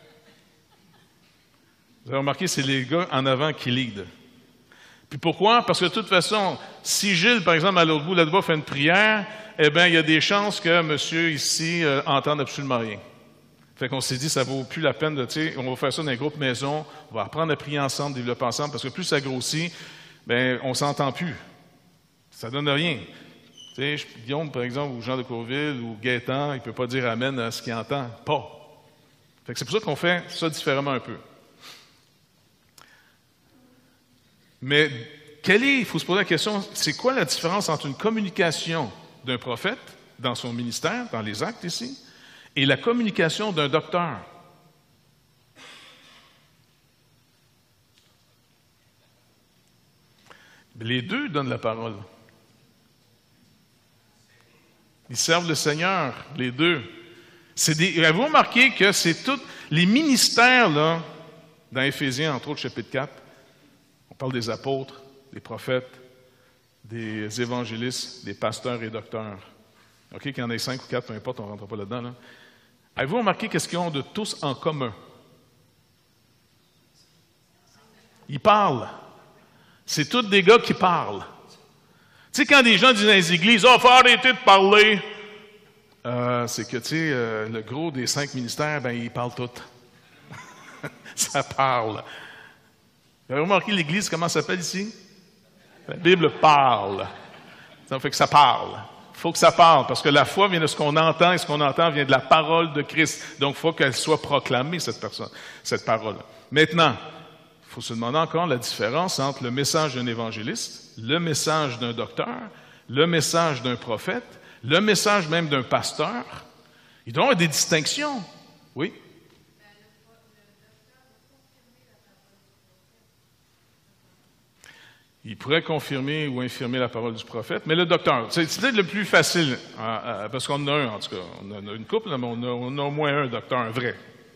vous avez remarqué, c'est les gars en avant qui lead. Puis pourquoi? Parce que de toute façon, si Gilles, par exemple, à l'autre bout, là-bas, fait une prière, eh bien, il y a des chances que monsieur ici euh, entende absolument rien. Fait qu'on s'est dit, ça vaut plus la peine de, tu sais, on va faire ça dans un groupe maison, on va apprendre à prier ensemble, développer ensemble, parce que plus ça grossit, bien, on s'entend plus. Ça donne rien. Tu sais, Guillaume, par exemple, ou Jean de Courville, ou Gaétan, il ne peut pas dire amen à ce qu'il entend. Pas. Fait que c'est pour ça qu'on fait ça différemment un peu. Mais quelle est, il faut se poser la question, c'est quoi la différence entre une communication d'un prophète dans son ministère, dans les actes ici, et la communication d'un docteur? Les deux donnent la parole. Ils servent le Seigneur, les deux. C'est des, avez-vous remarqué que c'est tous les ministères, là, dans Éphésiens, entre autres, chapitre quatre, on parle des apôtres, des prophètes, des évangélistes, des pasteurs et docteurs. OK, qu'il y en ait cinq ou quatre, peu importe, on ne rentre pas là-dedans. Là. Avez-vous remarqué qu'est-ce qu'ils ont de tous en commun? Ils parlent. C'est tous des gars qui parlent. Tu sais, quand des gens disent dans les églises, « Ah, oh, faut arrêter de parler! Euh, » c'est que, tu sais, euh, le gros des cinq ministères, ben ils parlent tous. Ça parle. Vous avez remarqué l'Église, comment ça s'appelle ici? La Bible parle. Ça fait que ça parle. Il faut que ça parle, parce que la foi vient de ce qu'on entend, et ce qu'on entend vient de la parole de Christ. Donc, il faut qu'elle soit proclamée, cette personne, cette parole. Maintenant, il faut se demander encore la différence entre le message d'un évangéliste, le message d'un docteur, le message d'un prophète, le message même d'un pasteur. Il doit y avoir des distinctions. Oui? Il pourrait confirmer ou infirmer la parole du prophète, mais le docteur, c'est, c'est peut-être le plus facile, hein, parce qu'on en a un, en tout cas. On a une couple, mais on a, on a au moins un docteur, un vrai.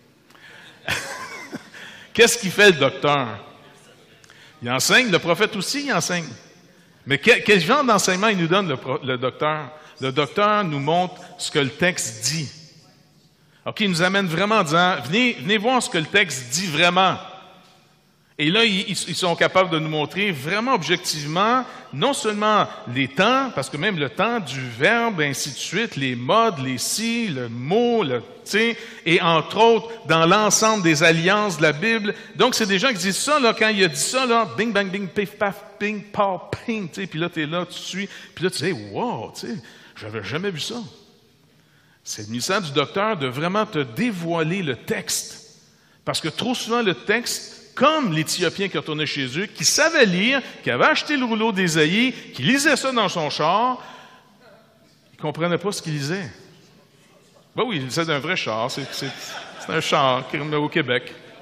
Qu'est-ce qu'il fait, le docteur? Il enseigne, le prophète aussi, il enseigne. Mais quel, quel genre d'enseignement il nous donne, le, le docteur? Le docteur nous montre ce que le texte dit. OK, il nous amène vraiment en disant, venez, venez voir ce que le texte dit vraiment. Et là, ils, ils sont capables de nous montrer vraiment objectivement, non seulement les temps, parce que même le temps du verbe, ainsi de suite, les modes, les si, le mot, le tu, et entre autres, dans l'ensemble des alliances de la Bible. Donc, c'est des gens qui disent ça, là, quand il a dit ça, là, bing, bang, bing, pif, paf, ping, paf, ping, tu sais, puis là, tu es là, tu suis, puis là, tu dis, wow, tu sais, j'avais jamais vu ça. C'est le ministère du docteur de vraiment te dévoiler le texte. Parce que trop souvent, le texte, comme l'Éthiopien qui retournait chez eux, qui savait lire, qui avait acheté le rouleau d'Ésaïe, qui lisait ça dans son char, il ne comprenait pas ce qu'il lisait. Ben oui, il lisait d'un vrai char, c'est, c'est, c'est un char au Québec.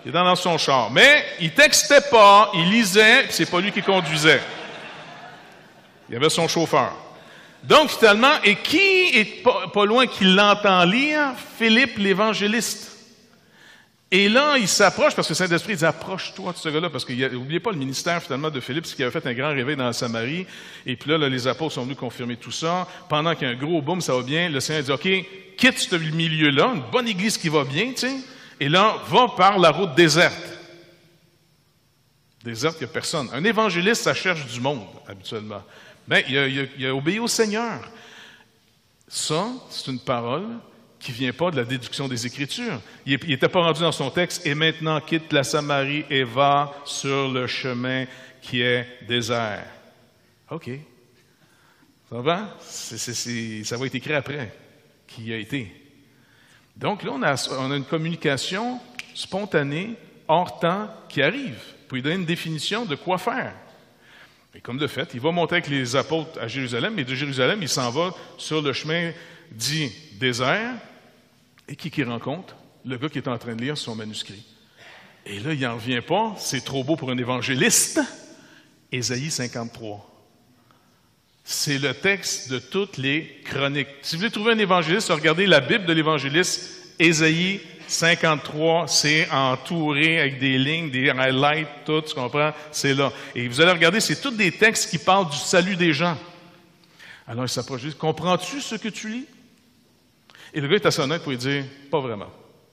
Il est dans son char. Mais il textait pas, il lisait, puis c'est pas lui qui conduisait. Il y avait son chauffeur. Donc, finalement, et qui est pas, pas loin qui l'entend lire? Philippe l'évangéliste. Et là, il s'approche, parce que le Saint-Esprit dit « Approche-toi de ce gars-là », parce qu'il n'oubliez pas le ministère, finalement, de Philippe, c'est qu'il avait fait un grand réveil dans la Samarie. Et puis là, là, les apôtres sont venus confirmer tout ça. Pendant qu'il y a un gros boom, ça va bien, le Seigneur dit « OK, quitte ce milieu-là, une bonne église qui va bien, tu sais, et là, va par la route déserte. » Déserte, il n'y a personne. Un évangéliste, ça cherche du monde, habituellement. Bien, il a, il, a, il a obéi au Seigneur. Ça, c'est une parole qui ne vient pas de la déduction des Écritures. Il n'était pas rendu dans son texte « Et maintenant quitte la Samarie et va sur le chemin qui est désert. » OK. Ça va? C'est, c'est, c'est, ça va être écrit après, qui a été. Donc là, on a, on a une communication spontanée, hors temps, qui arrive, pour lui donner une définition de quoi faire. Et comme de fait, il va monter avec les apôtres à Jérusalem, mais de Jérusalem, il s'en va sur le chemin dit désert. Et qui qu'il rencontre? Le gars qui est en train de lire son manuscrit. Et là, il n'en revient pas, c'est trop beau pour un évangéliste. Ésaïe cinquante-trois. C'est le texte de toutes les chroniques. Si vous voulez trouver un évangéliste, regardez la Bible de l'évangéliste, Ésaïe cinquante-trois, c'est entouré avec des lignes, des highlights, tout, tu comprends? C'est là. Et vous allez regarder, c'est tous des textes qui parlent du salut des gens. Alors il s'approche, il dit, comprends-tu ce que tu lis? Et le gars est assez honnête pour lui dire, pas vraiment.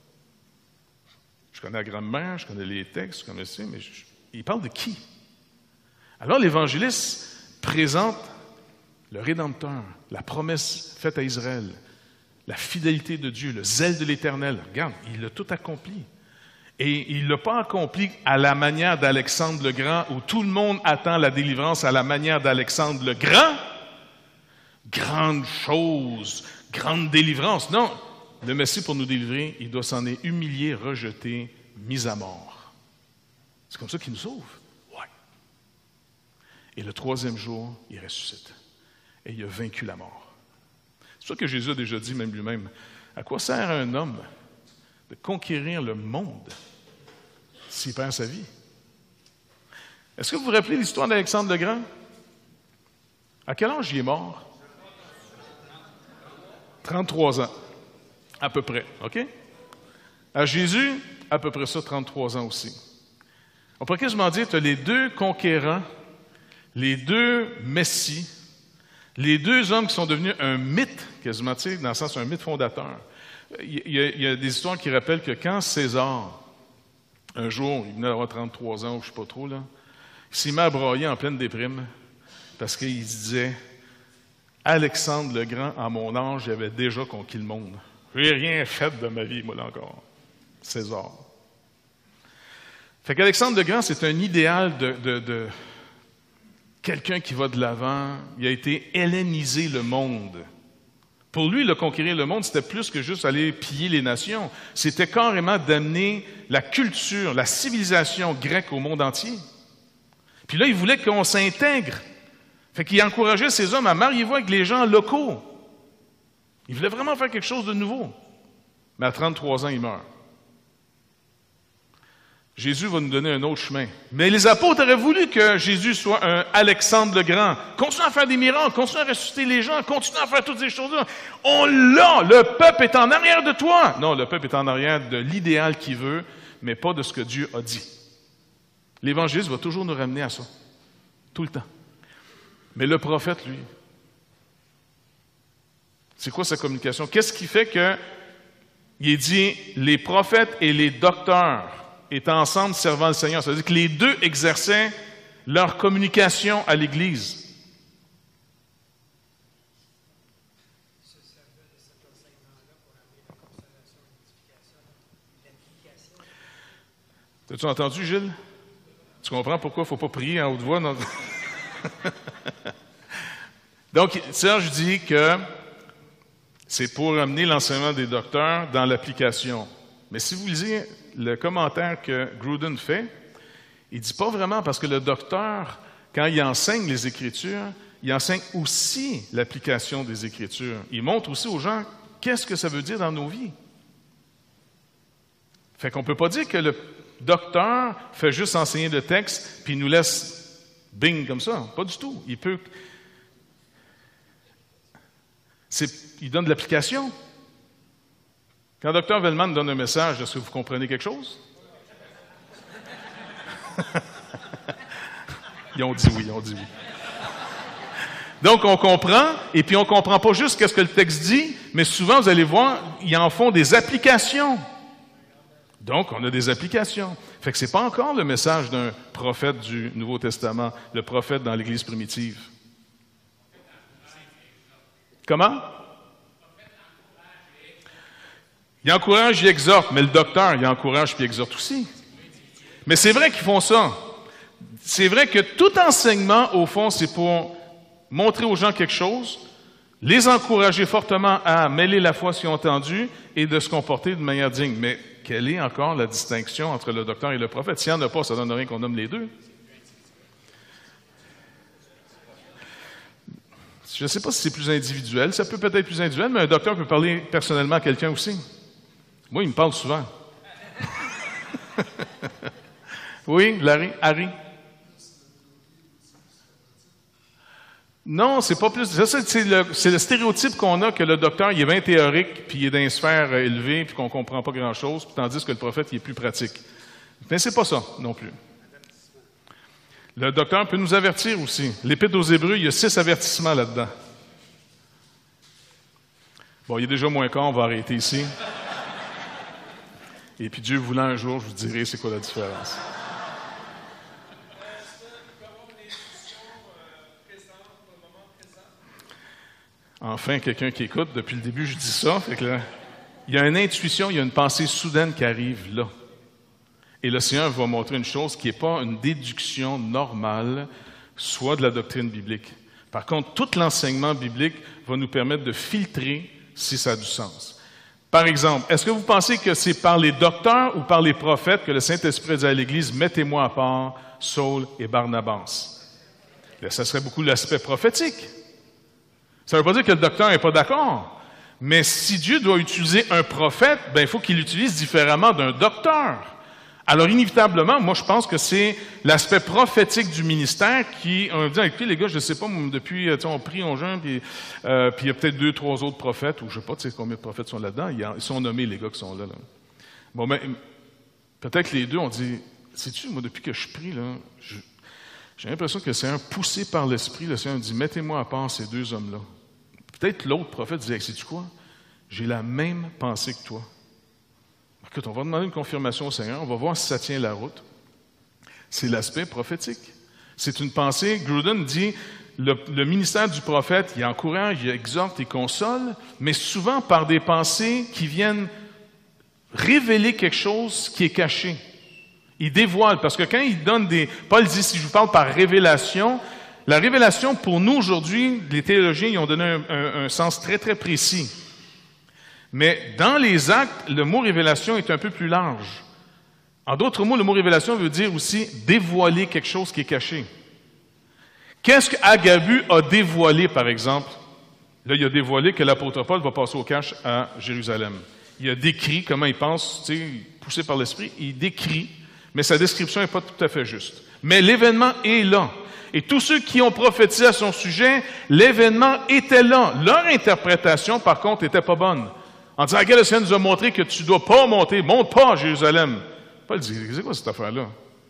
Je connais la grammaire, je connais les textes, je connais ça, mais je... il parle de qui? Alors l'évangéliste présente le Rédempteur, la promesse faite à Israël, la fidélité de Dieu, le zèle de l'Éternel. Regarde, il l'a tout accompli. Et il ne l'a pas accompli à la manière d'Alexandre le Grand, où tout le monde attend la délivrance à la manière d'Alexandre le Grand. Grande chose, grande délivrance. Non, le Messie, pour nous délivrer, il doit s'en être humilié, rejeté, mis à mort. C'est comme ça qu'il nous sauve. Ouais. Et le troisième jour, il ressuscite. Et il a vaincu la mort. C'est ça que Jésus a déjà dit, même lui-même. À quoi sert à un homme de conquérir le monde s'il perd sa vie? Est-ce que vous vous rappelez l'histoire d'Alexandre le Grand? À quel âge il est mort? trente-trois ans, à peu près, OK? À Jésus, à peu près ça, trente-trois ans aussi. On pourrait quasiment dire, tu as les deux conquérants, les deux messies, les deux hommes qui sont devenus un mythe, quasiment, tu sais, dans le sens un mythe fondateur. Il y, a, il y a des histoires qui rappellent que quand César, un jour, il venait d'avoir trente-trois ans, ou je ne sais pas trop, là, il s'est mis à brailler en pleine déprime, parce qu'il se disait... Alexandre le Grand, à mon âge, avait déjà conquis le monde. Je n'ai rien fait de ma vie, moi, là encore. César. Fait qu'Alexandre le Grand, c'est un idéal de, de, de quelqu'un qui va de l'avant. Il a été helléniser le monde. Pour lui, le conquérir le monde, c'était plus que juste aller piller les nations. C'était carrément d'amener la culture, la civilisation grecque au monde entier. Puis là, il voulait qu'on s'intègre. Fait qu'il encourageait ces hommes à marier-vous avec les gens locaux. Il voulait vraiment faire quelque chose de nouveau. Mais à trente-trois ans, il meurt. Jésus va nous donner un autre chemin. Mais les apôtres auraient voulu que Jésus soit un Alexandre le Grand. Continue à faire des miracles, continue à ressusciter les gens, continue à faire toutes ces choses-là. On l'a! Le peuple est en arrière de toi! Non, le peuple est en arrière de l'idéal qu'il veut, mais pas de ce que Dieu a dit. L'évangéliste va toujours nous ramener à ça. Tout le temps. Mais le prophète, lui, c'est quoi sa communication? Qu'est-ce qui fait que il est dit les prophètes et les docteurs étaient ensemble servant le Seigneur? Ça veut dire que les deux exerçaient leur communication à l'Église. T'as-tu entendu, Gilles? Tu comprends pourquoi il ne faut pas prier en haute voix? Dans... Donc, Serge dit que c'est pour amener l'enseignement des docteurs dans l'application. Mais si vous lisez le commentaire que Gruden fait, il ne dit pas vraiment parce que le docteur, quand il enseigne les Écritures, il enseigne aussi l'application des Écritures. Il montre aussi aux gens qu'est-ce que ça veut dire dans nos vies. Fait qu'on ne peut pas dire que le, docteur fait juste enseigner le texte, puis il nous laisse bing comme ça. Pas du tout. Il peut... C'est... Il donne de l'application. Quand Dr Velleman donne un message, est-ce que vous comprenez quelque chose? Ils ont dit oui, ils ont dit oui. Donc, on comprend, et puis on ne comprend pas juste ce que le texte dit, mais souvent, vous allez voir, ils en font des applications. Donc, on a des applications. Fait que ce n'est pas encore le message d'un prophète du Nouveau Testament, le prophète dans l'Église primitive. Comment? Il encourage, il exhorte, mais le docteur, il encourage puis il exhorte aussi. Mais c'est vrai qu'ils font ça. C'est vrai que tout enseignement, au fond, c'est pour montrer aux gens quelque chose, les encourager fortement à mêler la foi qu'ils ont entendue et de se comporter de manière digne. Mais quelle est encore la distinction entre le docteur et le prophète? S'il n'y en a pas, ça ne donne rien qu'on nomme les deux. Je ne sais pas si c'est plus individuel. Ça peut peut-être être plus individuel, mais un docteur peut parler personnellement à quelqu'un aussi. Moi, il me parle souvent. Oui, Larry, Harry? Non, c'est pas plus. Ça, c'est, le, c'est le stéréotype qu'on a que le docteur, il est bien théorique, puis il est dans une sphère élevée, puis qu'on comprend pas grand-chose, puis tandis que le prophète, il est plus pratique. Mais c'est pas ça non plus. Le docteur peut nous avertir aussi. L'Épître aux Hébreux, il y a six avertissements là-dedans. Bon, il est déjà moins con, on va arrêter ici. Et puis Dieu voulant, un jour, je vous dirai c'est quoi la différence. Enfin, quelqu'un qui écoute, depuis le début, je dis ça. Fait que là, il y a une intuition, il y a une pensée soudaine qui arrive là. Et le Seigneur va montrer une chose qui n'est pas une déduction normale, soit de la doctrine biblique. Par contre, tout l'enseignement biblique va nous permettre de filtrer si ça a du sens. Par exemple, est-ce que vous pensez que c'est par les docteurs ou par les prophètes que le Saint-Esprit dit à l'Église « Mettez-moi à part Saul et Barnabas ». Là, ça serait beaucoup l'aspect prophétique. Ça ne veut pas dire que le docteur n'est pas d'accord. Mais si Dieu doit utiliser un prophète, ben, il faut qu'il l'utilise différemment d'un docteur. Alors, inévitablement, moi, je pense que c'est l'aspect prophétique du ministère qui, on dit, écoutez, les gars, je ne sais pas, depuis, on prie, on jeûne, puis euh, puis il y a peut-être deux, trois autres prophètes, ou je ne sais pas, tu sais combien de prophètes sont là-dedans, ils sont nommés, les gars qui sont là. là. Bon, ben, peut-être les deux, on dit, sais-tu, moi, depuis que je prie, là, je, j'ai l'impression que c'est un poussé par l'Esprit, le Seigneur dit, mettez-moi à part ces deux hommes-là. Peut-être l'autre prophète disait, sais-tu quoi? J'ai la même pensée que toi. Écoute, on va demander une confirmation au Seigneur, on va voir si ça tient la route. C'est l'aspect prophétique. C'est une pensée, Gruden dit, le, le ministère du prophète, il encourage, il exhorte, il console, mais souvent par des pensées qui viennent révéler quelque chose qui est caché. Il dévoile, parce que quand il donne des... Paul dit, si je vous parle par révélation, la révélation, pour nous aujourd'hui, les théologiens, ils ont donné un, un, un sens très, très précis. Mais dans les actes, le mot révélation est un peu plus large. En d'autres mots, le mot révélation veut dire aussi dévoiler quelque chose qui est caché. Qu'est-ce qu'Agabu a dévoilé, par exemple? Là, il a dévoilé que l'apôtre Paul va passer au cash à Jérusalem. Il a décrit comment il pense, tu sais, poussé par l'Esprit, il décrit, mais sa description n'est pas tout à fait juste. Mais l'événement est là. Et tous ceux qui ont prophétisé à son sujet, l'événement était là. Leur interprétation, par contre, n'était pas bonne. En disant, regarde, le Seigneur nous a montré que tu ne dois pas monter, monte pas à Jérusalem. Paul dit, c'est quoi cette affaire-là?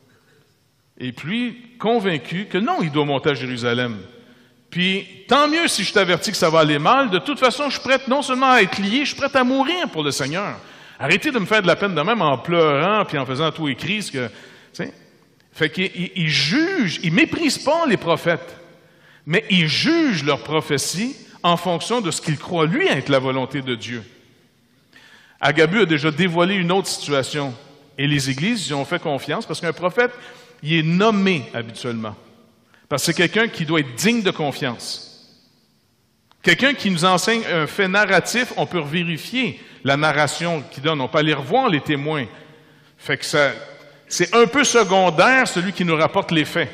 Et puis, convaincu que non, il doit monter à Jérusalem. Puis, tant mieux si je t'avertis que ça va aller mal, de toute façon, je suis prête non seulement à être lié, je suis prête à mourir pour le Seigneur. Arrêtez de me faire de la peine de même en pleurant, puis en faisant tout écrit. Ce que, fait qu'il il, il juge, il méprise pas les prophètes, mais il juge leur prophétie en fonction de ce qu'il croit, lui, être la volonté de Dieu. Agabu a déjà dévoilé une autre situation. Et les églises y ont fait confiance parce qu'un prophète, il est nommé habituellement. Parce que c'est quelqu'un qui doit être digne de confiance. Quelqu'un qui nous enseigne un fait narratif, on peut vérifier la narration qu'il donne. On peut aller revoir les témoins. Fait que ça, c'est un peu secondaire, celui qui nous rapporte les faits.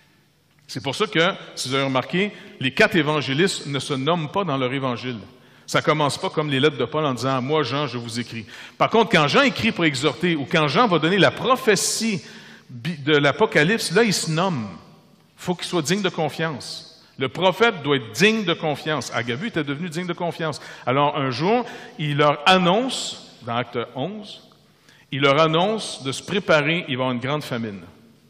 C'est pour ça que, si vous avez remarqué, les quatre évangélistes ne se nomment pas dans leur évangile. Ça ne commence pas comme les lettres de Paul en disant « Moi, Jean, je vous écris ». Par contre, quand Jean écrit pour exhorter ou quand Jean va donner la prophétie de l'Apocalypse, là, il se nomme. Il faut qu'il soit digne de confiance. Le prophète doit être digne de confiance. Agabus était devenu digne de confiance. Alors, un jour, il leur annonce, dans Acte onze, il leur annonce de se préparer, il va y avoir une grande famine.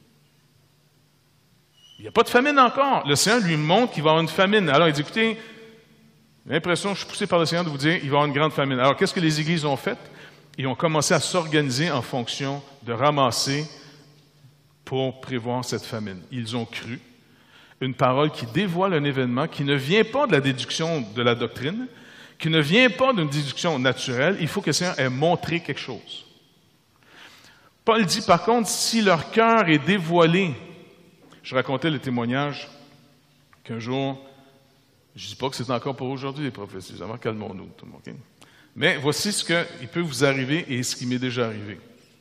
Il n'y a pas de famine encore. Le Seigneur lui montre qu'il va y avoir une famine. Alors, il dit, écoutez, j'ai l'impression, je suis poussé par le Seigneur de vous dire, il va y avoir une grande famine. Alors, qu'est-ce que les églises ont fait? Ils ont commencé à s'organiser en fonction de ramasser pour prévoir cette famine. Ils ont cru. Une parole qui dévoile un événement qui ne vient pas de la déduction de la doctrine, qui ne vient pas d'une déduction naturelle. Il faut que le Seigneur ait montré quelque chose. Paul dit, par contre, si leur cœur est dévoilé, je racontais le témoignage qu'un jour, je ne dis pas que c'est encore pour aujourd'hui les prophéties, vraiment calmons-nous, tout le monde. Okay? Mais voici ce qui peut vous arriver et ce qui m'est déjà arrivé.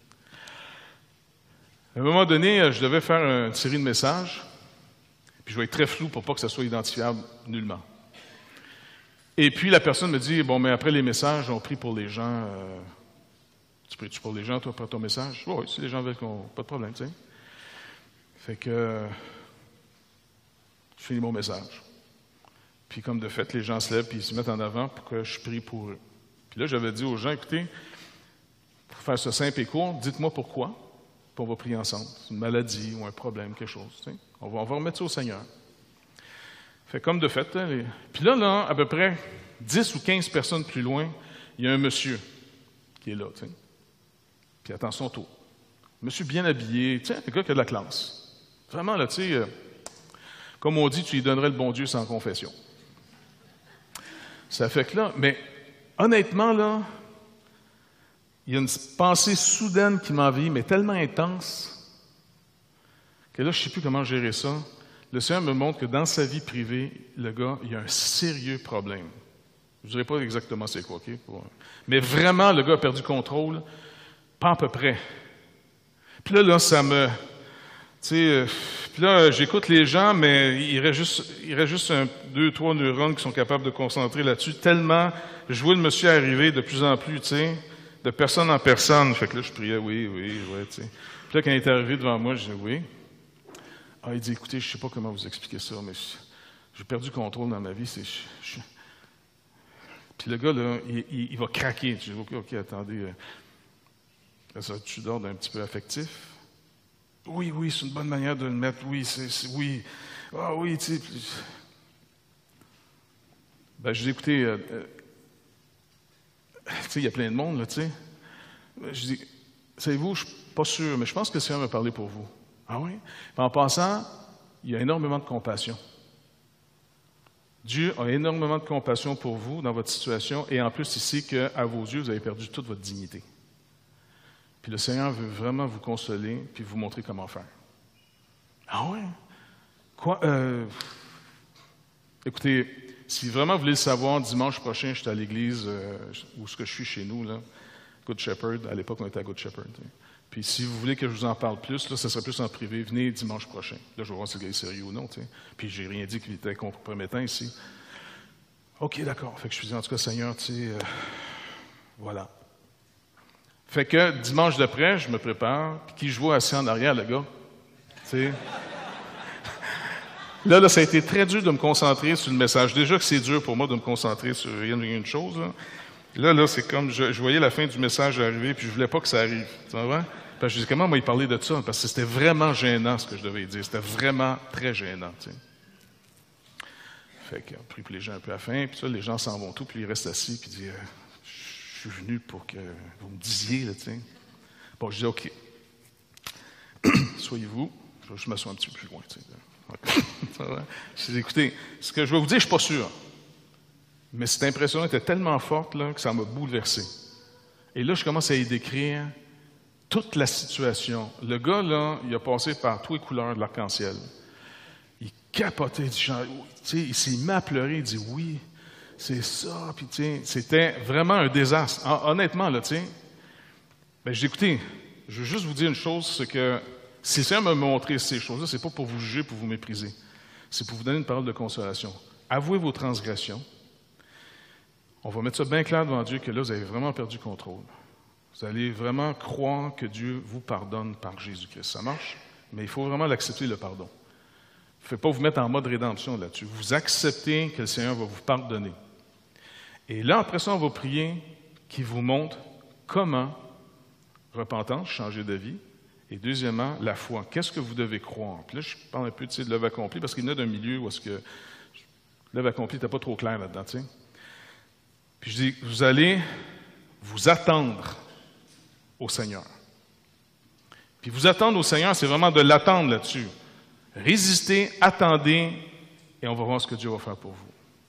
À un moment donné, je devais faire une série de messages, puis je vais être très flou pour pas que ça soit identifiable nullement. Et puis la personne me dit, bon, mais après les messages, on prie pour les gens. Euh, tu pries-tu pour les gens, toi, après ton message? Oui, si les gens veulent qu'on... Pas de problème, tu sais. Fait que je finis mon message. Puis comme de fait, les gens se lèvent puis ils se mettent en avant pour que je prie pour eux. Puis là, j'avais dit aux gens, écoutez, pour faire ça simple et court, dites-moi pourquoi, puis on va prier ensemble. C'est une maladie ou un problème, quelque chose. Tu sais. On va, on va remettre ça au Seigneur. Fait comme de fait. Hein, les... Puis là, là, à peu près dix ou quinze personnes plus loin, il y a un monsieur qui est là. Tu sais. Puis attend son tour. Monsieur bien habillé, tu sais, un gars qui a de la classe. Vraiment, là, tu sais, euh, comme on dit, tu lui donnerais le bon Dieu sans confession. Ça fait que là, mais honnêtement, là, il y a une pensée soudaine qui m'envahit, mais tellement intense, que là, je ne sais plus comment gérer ça. Le Seigneur me montre que dans sa vie privée, le gars, il y a un sérieux problème. Je ne dirais pas exactement c'est quoi, OK? Mais vraiment, le gars a perdu contrôle, pas à peu près. Puis là, là, ça me... Tu sais, euh, puis là, j'écoute les gens, mais il reste juste, il reste juste un, deux, trois neurones qui sont capables de concentrer là-dessus. Tellement, je vois le monsieur arriver de plus en plus, tu sais, de personne en personne. Fait que là, je priais, oui, oui, oui, tu sais. Puis là, quand il est arrivé devant moi, je dis, oui. Ah, il dit, écoutez, je sais pas comment vous expliquer ça, mais j'ai perdu contrôle dans ma vie. C'est, je, je... Puis le gars, là, il, il, il va craquer. Je dis, OK, OK, attendez. Là, ça tu d'ordre un petit peu affectif. Oui, oui, c'est une bonne manière de le mettre. Oui, c'est, c'est oui. Ah oui, tu sais. Ben, je dis, écoutez, euh, euh, tu sais, il y a plein de monde, là, tu sais. Je dis, savez-vous, je ne suis pas sûr, mais je pense que le Seigneur m'a parlé pour vous. Ah oui? Puis en passant, il y a énormément de compassion. Dieu a énormément de compassion pour vous dans votre situation, et en plus, il sait qu'à vos yeux, vous avez perdu toute votre dignité. Puis le Seigneur veut vraiment vous consoler puis vous montrer comment faire. Ah ouais? Quoi? Euh... Écoutez, si vraiment vous voulez le savoir, dimanche prochain, je suis à l'église euh, où ce que je suis chez nous, là, Good Shepherd. À l'époque, on était à Good Shepherd. T'sais. Puis si vous voulez que je vous en parle plus, là, ça serait plus en privé. Venez dimanche prochain. Là, je vais voir si le gars est sérieux ou non. T'sais. Puis j'ai rien dit qu'il était compromettant ici. OK, d'accord. Fait que je suis dit, en tout cas, Seigneur, tu sais, euh, voilà. Fait que dimanche d'après, je me prépare, puis qui je vois assis en arrière, le gars? Tu sais? Là, là, ça a été très dur de me concentrer sur le message. Déjà que c'est dur pour moi de me concentrer sur une, une chose. Là, là, là c'est comme, je, je voyais la fin du message arriver, puis je voulais pas que ça arrive. Tu vois? Parce que je disais, comment moi, il parlait de ça? Parce que c'était vraiment gênant, ce que je devais dire. C'était vraiment très gênant, tu sais. Fait qu'on prie pour les gens un peu à la fin, puis ça, les gens s'en vont tout, puis ils restent assis, puis ils disent... Je suis venu pour que vous me disiez, là, tu sais. Bon, je dis, OK. Soyez-vous. Je, je m'assois un petit peu plus loin, tu sais. Je dis, écoutez, ce que je vais vous dire, je ne suis pas sûr. Mais cette impression était tellement forte, là, que ça m'a bouleversé. Et là, je commence à y décrire toute la situation. Le gars, là, il a passé par toutes les couleurs de l'arc-en-ciel. Il capotait, il dit, tu sais, il s'est mis à pleurer, il dit, oui. C'est ça, puis tu sais, c'était vraiment un désastre. Honnêtement, là, tu sais, ben, j'ai écouté, je veux juste vous dire une chose, c'est que si le Seigneur m'a montré ces choses-là, c'est pas pour vous juger, pour vous mépriser. C'est pour vous donner une parole de consolation. Avouez vos transgressions. On va mettre ça bien clair devant Dieu que là, vous avez vraiment perdu contrôle. Vous allez vraiment croire que Dieu vous pardonne par Jésus-Christ. Ça marche, mais il faut vraiment l'accepter, le pardon. Il ne faut pas vous mettre en mode rédemption là-dessus. Vous acceptez que le Seigneur va vous pardonner. Et là, après ça, on va prier qu'il vous montre comment repentance, changer d'avis. Et deuxièmement, la foi. Qu'est-ce que vous devez croire? Puis là, je parle un peu de l'œuvre accomplie, parce qu'il y en a d'un milieu où est-ce que l'œuvre accomplie n'était pas trop clair là-dedans. Tu sais. Puis je dis, vous allez vous attendre au Seigneur. Puis vous attendre au Seigneur, c'est vraiment de l'attendre là-dessus. Résistez, attendez, et on va voir ce que Dieu va faire pour vous.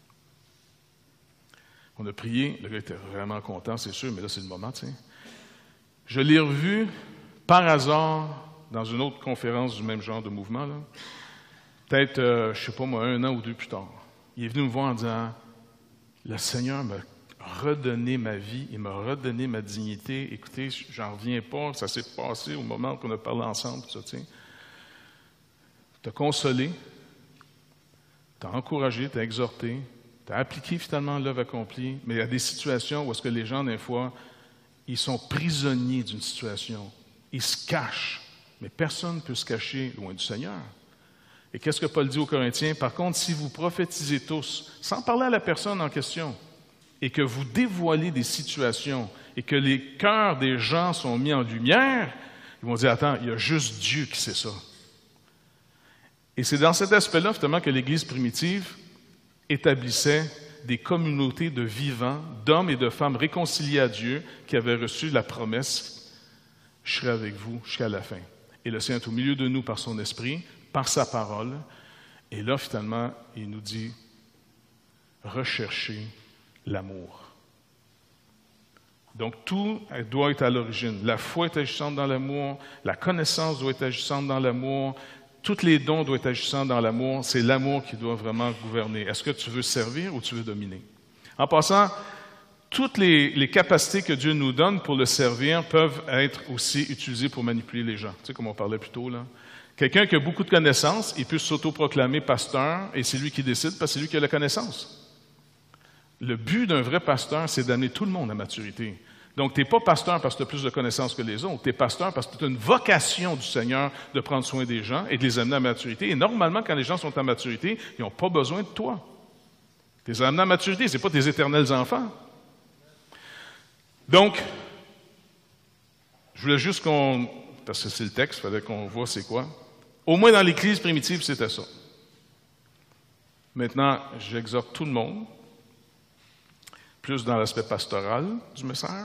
On a prié, le gars était vraiment content, c'est sûr, mais là, c'est le moment, tu sais. Je l'ai revu par hasard dans une autre conférence du même genre de mouvement, là. Peut-être, euh, je ne sais pas moi, un an ou deux plus tard. Il est venu me voir en disant, le Seigneur m'a redonné ma vie, il m'a redonné ma dignité. Écoutez, j'en reviens pas, ça s'est passé au moment qu'on a parlé ensemble, tout ça, tu sais. T'as consolé, t'as encouragé, t'as exhorté, t'as appliqué finalement l'œuvre accomplie, mais il y a des situations où est-ce que les gens, des fois, ils sont prisonniers d'une situation. Ils se cachent, mais personne ne peut se cacher loin du Seigneur. Et qu'est-ce que Paul dit aux Corinthiens? Par contre, si vous prophétisez tous, sans parler à la personne en question, et que vous dévoilez des situations, et que les cœurs des gens sont mis en lumière, ils vont dire, attends, il y a juste Dieu qui sait ça. Et c'est dans cet aspect-là, finalement, que l'Église primitive établissait des communautés de vivants, d'hommes et de femmes réconciliés à Dieu, qui avaient reçu la promesse « Je serai avec vous jusqu'à la fin ». Et le Seigneur est au milieu de nous par son esprit, par sa parole. Et là, finalement, il nous dit « Recherchez l'amour ». Donc, tout doit être à l'origine. La foi est agissante dans l'amour, la connaissance doit être agissante dans l'amour, tous les dons doivent être agissants dans l'amour. C'est l'amour qui doit vraiment gouverner. Est-ce que tu veux servir ou tu veux dominer? En passant, toutes les, les capacités que Dieu nous donne pour le servir peuvent être aussi utilisées pour manipuler les gens. Tu sais, comme on parlait plus tôt, là. Quelqu'un qui a beaucoup de connaissances, il peut s'autoproclamer pasteur et c'est lui qui décide parce que c'est lui qui a la connaissance. Le but d'un vrai pasteur, c'est d'amener tout le monde à maturité. Donc, tu n'es pas pasteur parce que tu as plus de connaissances que les autres. Tu es pasteur parce que tu as une vocation du Seigneur de prendre soin des gens et de les amener à maturité. Et normalement, quand les gens sont à maturité, ils n'ont pas besoin de toi. Tu les amènes à maturité, ce n'est pas tes éternels enfants. Donc, je voulais juste qu'on... Parce que c'est le texte, il fallait qu'on voit c'est quoi. Au moins dans l'Église primitive, c'était ça. Maintenant, j'exhorte tout le monde, plus dans l'aspect pastoral du message,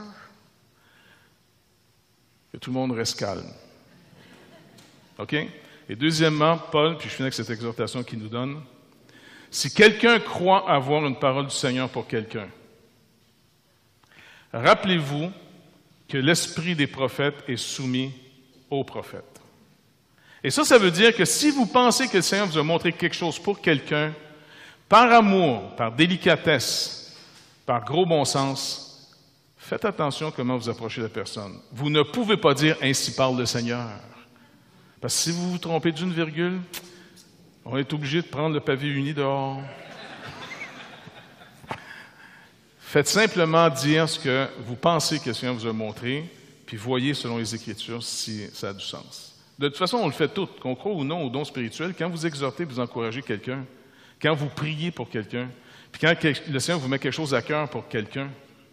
que tout le monde reste calme. OK? Et deuxièmement, Paul, puis je finis avec cette exhortation qu'il nous donne, si quelqu'un croit avoir une parole du Seigneur pour quelqu'un, rappelez-vous que l'esprit des prophètes est soumis aux prophètes. Et ça, ça veut dire que si vous pensez que le Seigneur vous a montré quelque chose pour quelqu'un, par amour, par délicatesse, par gros bon sens, faites attention à comment vous approchez la personne. Vous ne pouvez pas dire « Ainsi parle le Seigneur ». Parce que si vous vous trompez d'une virgule, on est obligé de prendre le pavé uni dehors. Faites simplement dire ce que vous pensez que le Seigneur vous a montré, puis voyez selon les Écritures si ça a du sens. De toute façon, on le fait tout, qu'on croit ou non au don spirituel. Quand vous exhortez, vous encouragez quelqu'un, quand vous priez pour quelqu'un, puis quand le Seigneur vous met quelque chose à cœur pour quelqu'un,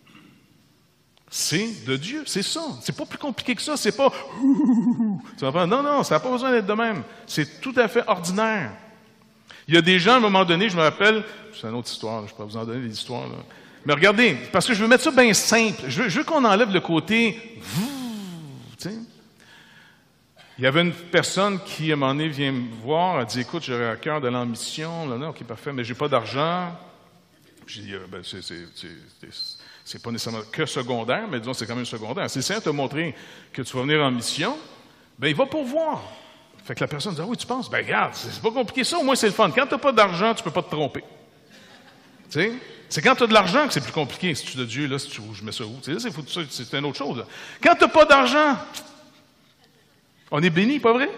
c'est de Dieu, c'est ça. C'est pas plus compliqué que ça, c'est pas « Non, non, ça n'a pas besoin d'être de même. C'est tout à fait ordinaire. Il y a des gens, à un moment donné, je me rappelle, c'est une autre histoire, là, je peux vous en donner des histoires, là. Mais regardez, parce que je veux mettre ça bien simple. Je veux, je veux qu'on enlève le côté « tu sais ». Il y avait une personne qui, à un moment donné, vient me voir, elle dit « Écoute, j'aurais à cœur d'aller en mission. » Là, non, OK, parfait, mais j'ai pas d'argent. J'ai dit « Ben, c'est, c'est, c'est, c'est, c'est pas nécessairement que secondaire, mais disons, c'est quand même secondaire. Si le Seigneur t'a montré que tu vas venir en mission, ben il va pourvoir. » Fait que la personne dit « Ah oui, tu penses? Ben regarde, c'est pas compliqué ça, au moins c'est le fun. Quand t'as pas d'argent, tu peux pas te tromper. » Tu sais? C'est quand tu as de l'argent que c'est plus compliqué. Si tu es de Dieu, là, si tu, je mets ça où? Tu sais, c'est, c'est une autre chose. Là. Quand tu n'as pas d'argent, on est béni, pas vrai?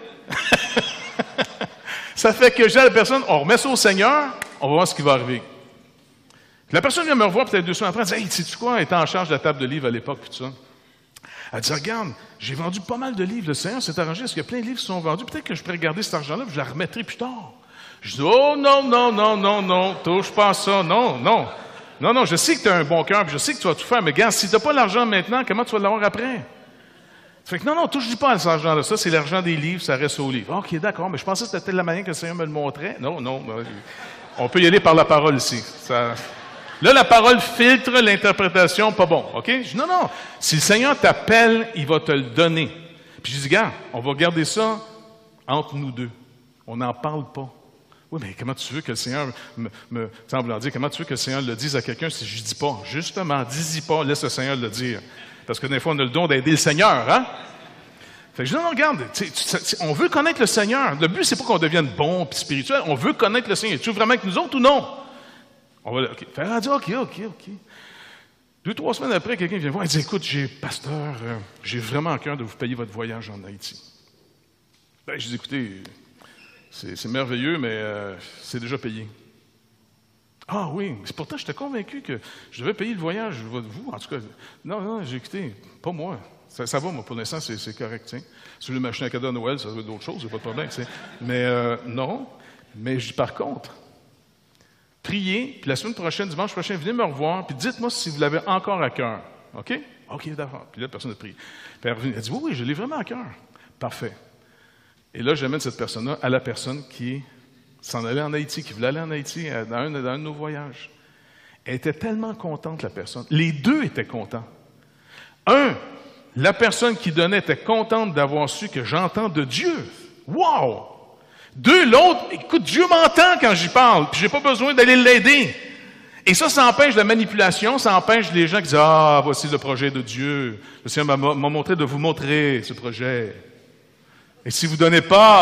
Ça fait que j'ai la personne, on remet ça au Seigneur, on va voir ce qui va arriver. La personne vient me revoir peut-être deux semaines après, elle dit « Hey, sais-tu quoi? Elle était en charge de la table de livres à l'époque, puis tout ça. » Elle dit « Regarde, j'ai vendu pas mal de livres. Le Seigneur s'est arrangé parce qu'il y a plein de livres qui sont vendus. Peut-être que je pourrais garder cet argent-là et je la remettrai plus tard. » Je dis « Oh non, non, non, non, non, touche pas à ça. Non, non. Non, non, je sais que tu as un bon cœur, puis je sais que tu vas tout faire, mais regarde, si tu n'as pas l'argent maintenant, comment tu vas l'avoir après? » Fait que non, non, touche pas à cet argent-là. Ça, c'est l'argent des livres, ça reste aux livres. OK, d'accord, mais je pensais que c'était la manière que le Seigneur me le montrait. Non, non. On peut y aller par la parole ici. Ça... Là, la parole filtre l'interprétation, pas bon. OK? Je dis, non, non. Si le Seigneur t'appelle, il va te le donner. Puis je dis, gars, on va garder ça entre nous deux. On n'en parle pas. Oui, mais comment tu veux que le Seigneur me, me semble en dire, comment tu veux que le Seigneur le dise à quelqu'un si je ne dis pas? Justement, dis-y pas, laisse le Seigneur le dire. Parce que des fois, on a le don d'aider le Seigneur, hein? Fait que je dis, non, regarde, tu, tu, on veut connaître le Seigneur. Le but, c'est pas qu'on devienne bon et spirituel. On veut connaître le Seigneur. Tu veux vraiment avec nous autres ou non? On va OK. Fait, elle dit, OK, OK, OK. Deux, trois semaines après, quelqu'un vient voir et dit, écoute, j'ai, pasteur, euh, j'ai vraiment à cœur de vous payer votre voyage en Haïti. Ben, je dis, écoutez, c'est, c'est merveilleux, mais euh, c'est déjà payé. Ah oui, mais pourtant, j'étais convaincu que je devais payer le voyage. Vous, en tout cas, non, non, j'ai écouté, pas moi. Ça, ça va, moi, pour l'instant, c'est, c'est correct. T'sais. Si vous voulez m'acheter un cadeau à Noël, ça va être d'autres choses, il n'y a pas de problème. T'sais. Mais euh, non, mais je dis par contre, priez, puis la semaine prochaine, dimanche prochain, venez me revoir, puis dites-moi si vous l'avez encore à cœur. OK? OK, d'accord. Puis là, personne n'a prié. Puis elle revient, elle dit, oui, oui, je l'ai vraiment à cœur. Parfait. Et là, j'amène cette personne-là à la personne qui s'en allait en Haïti, qui voulait aller en Haïti dans un, dans un de nos voyages. Elle était tellement contente, la personne. Les deux étaient contents. Un, la personne qui donnait était contente d'avoir su que j'entends de Dieu. Wow! Deux, l'autre, écoute, Dieu m'entend quand j'y parle, puis j'ai pas besoin d'aller l'aider. Et ça, ça empêche la manipulation, ça empêche les gens qui disent « Ah, voici le projet de Dieu. Le Seigneur m'a, m'a montré de vous montrer ce projet. Et si vous ne donnez pas... »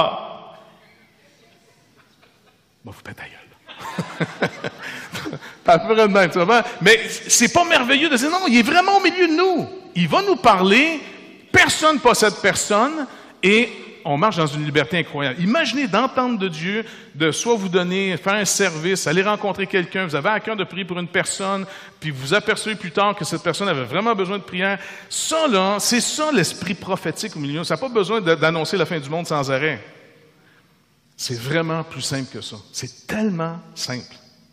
Bon, vous pète ta gueule. Pas peu de même, tu vois. Mais c'est pas merveilleux de dire non, il est vraiment au milieu de nous. Il va nous parler, personne ne possède personne, et on marche dans une liberté incroyable. Imaginez d'entendre de Dieu, de soit vous donner, faire un service, aller rencontrer quelqu'un, vous avez à cœur de prier pour une personne, puis vous vous apercevez plus tard que cette personne avait vraiment besoin de prière. Ça, là, c'est ça l'esprit prophétique au milieu. Ça n'a pas besoin d'annoncer la fin du monde sans arrêt. C'est vraiment plus simple que ça. C'est tellement simple.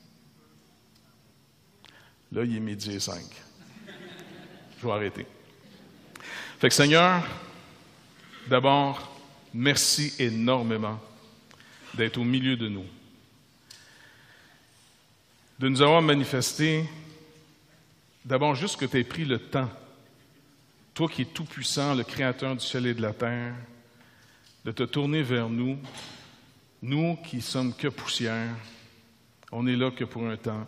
Là, il est midi et cinq. Je vais arrêter. Fait que Seigneur, d'abord, merci énormément d'être au milieu de nous. De nous avoir manifesté, d'abord, juste que tu aies pris le temps, toi qui es tout-puissant, le Créateur du ciel et de la terre, de te tourner vers nous. Nous qui sommes que poussière, on est là que pour un temps.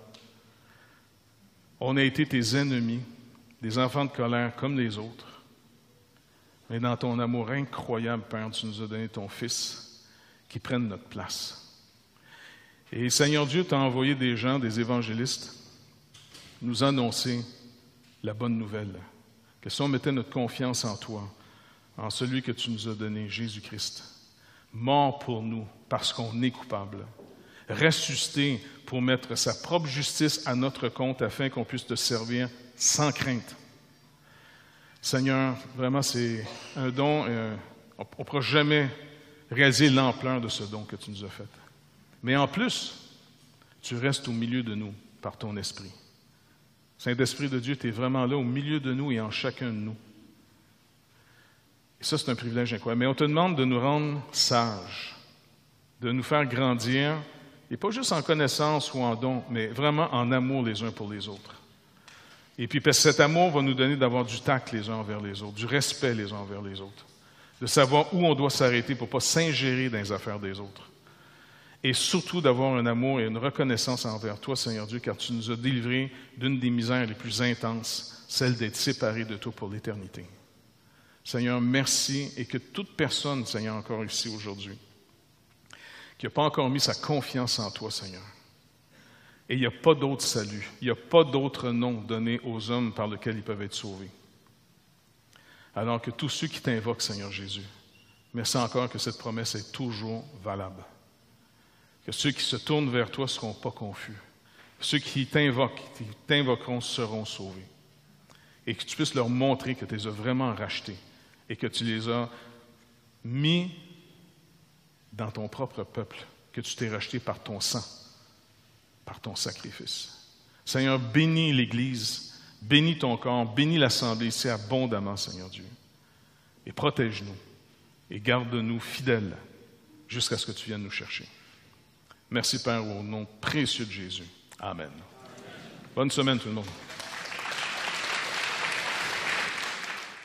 On a été tes ennemis, des enfants de colère comme les autres. Mais dans ton amour incroyable, Père, tu nous as donné ton Fils qui prenne notre place. Et Seigneur Dieu t'a envoyé des gens, des évangélistes, nous annoncer la bonne nouvelle. Que si on mettait notre confiance en toi, en celui que tu nous as donné, Jésus-Christ, mort pour nous parce qu'on est coupable, ressuscité pour mettre sa propre justice à notre compte afin qu'on puisse te servir sans crainte. Seigneur, vraiment, c'est un don, euh, on ne pourra jamais réaliser l'ampleur de ce don que tu nous as fait. Mais en plus, tu restes au milieu de nous par ton esprit. Saint-Esprit de Dieu, tu es vraiment là au milieu de nous et en chacun de nous. Et ça, c'est un privilège incroyable. Mais on te demande de nous rendre sages, de nous faire grandir, et pas juste en connaissance ou en don, mais vraiment en amour les uns pour les autres. Et puis, parce que cet amour va nous donner d'avoir du tact les uns envers les autres, du respect les uns envers les autres, de savoir où on doit s'arrêter pour ne pas s'ingérer dans les affaires des autres. Et surtout d'avoir un amour et une reconnaissance envers toi, Seigneur Dieu, car tu nous as délivrés d'une des misères les plus intenses, celle d'être séparés de toi pour l'éternité. Seigneur, merci, et que toute personne, Seigneur, encore ici aujourd'hui, qui n'a pas encore mis sa confiance en toi, Seigneur, et il n'y a pas d'autre salut, il n'y a pas d'autre nom donné aux hommes par lequel ils peuvent être sauvés. Alors que tous ceux qui t'invoquent, Seigneur Jésus, merci encore que cette promesse est toujours valable. Que ceux qui se tournent vers toi ne seront pas confus. ceux qui t'invoquent, qui t'invoqueront seront sauvés. Et que tu puisses leur montrer que tu les as vraiment rachetés et que tu les as mis dans ton propre peuple, que tu t'es racheté par ton sang, par ton sacrifice. Seigneur, bénis l'Église, bénis ton corps, bénis l'Assemblée ici abondamment, Seigneur Dieu. Et protège-nous et garde-nous fidèles jusqu'à ce que tu viennes nous chercher. Merci, Père, au nom précieux de Jésus. Amen. Bonne semaine, tout le monde.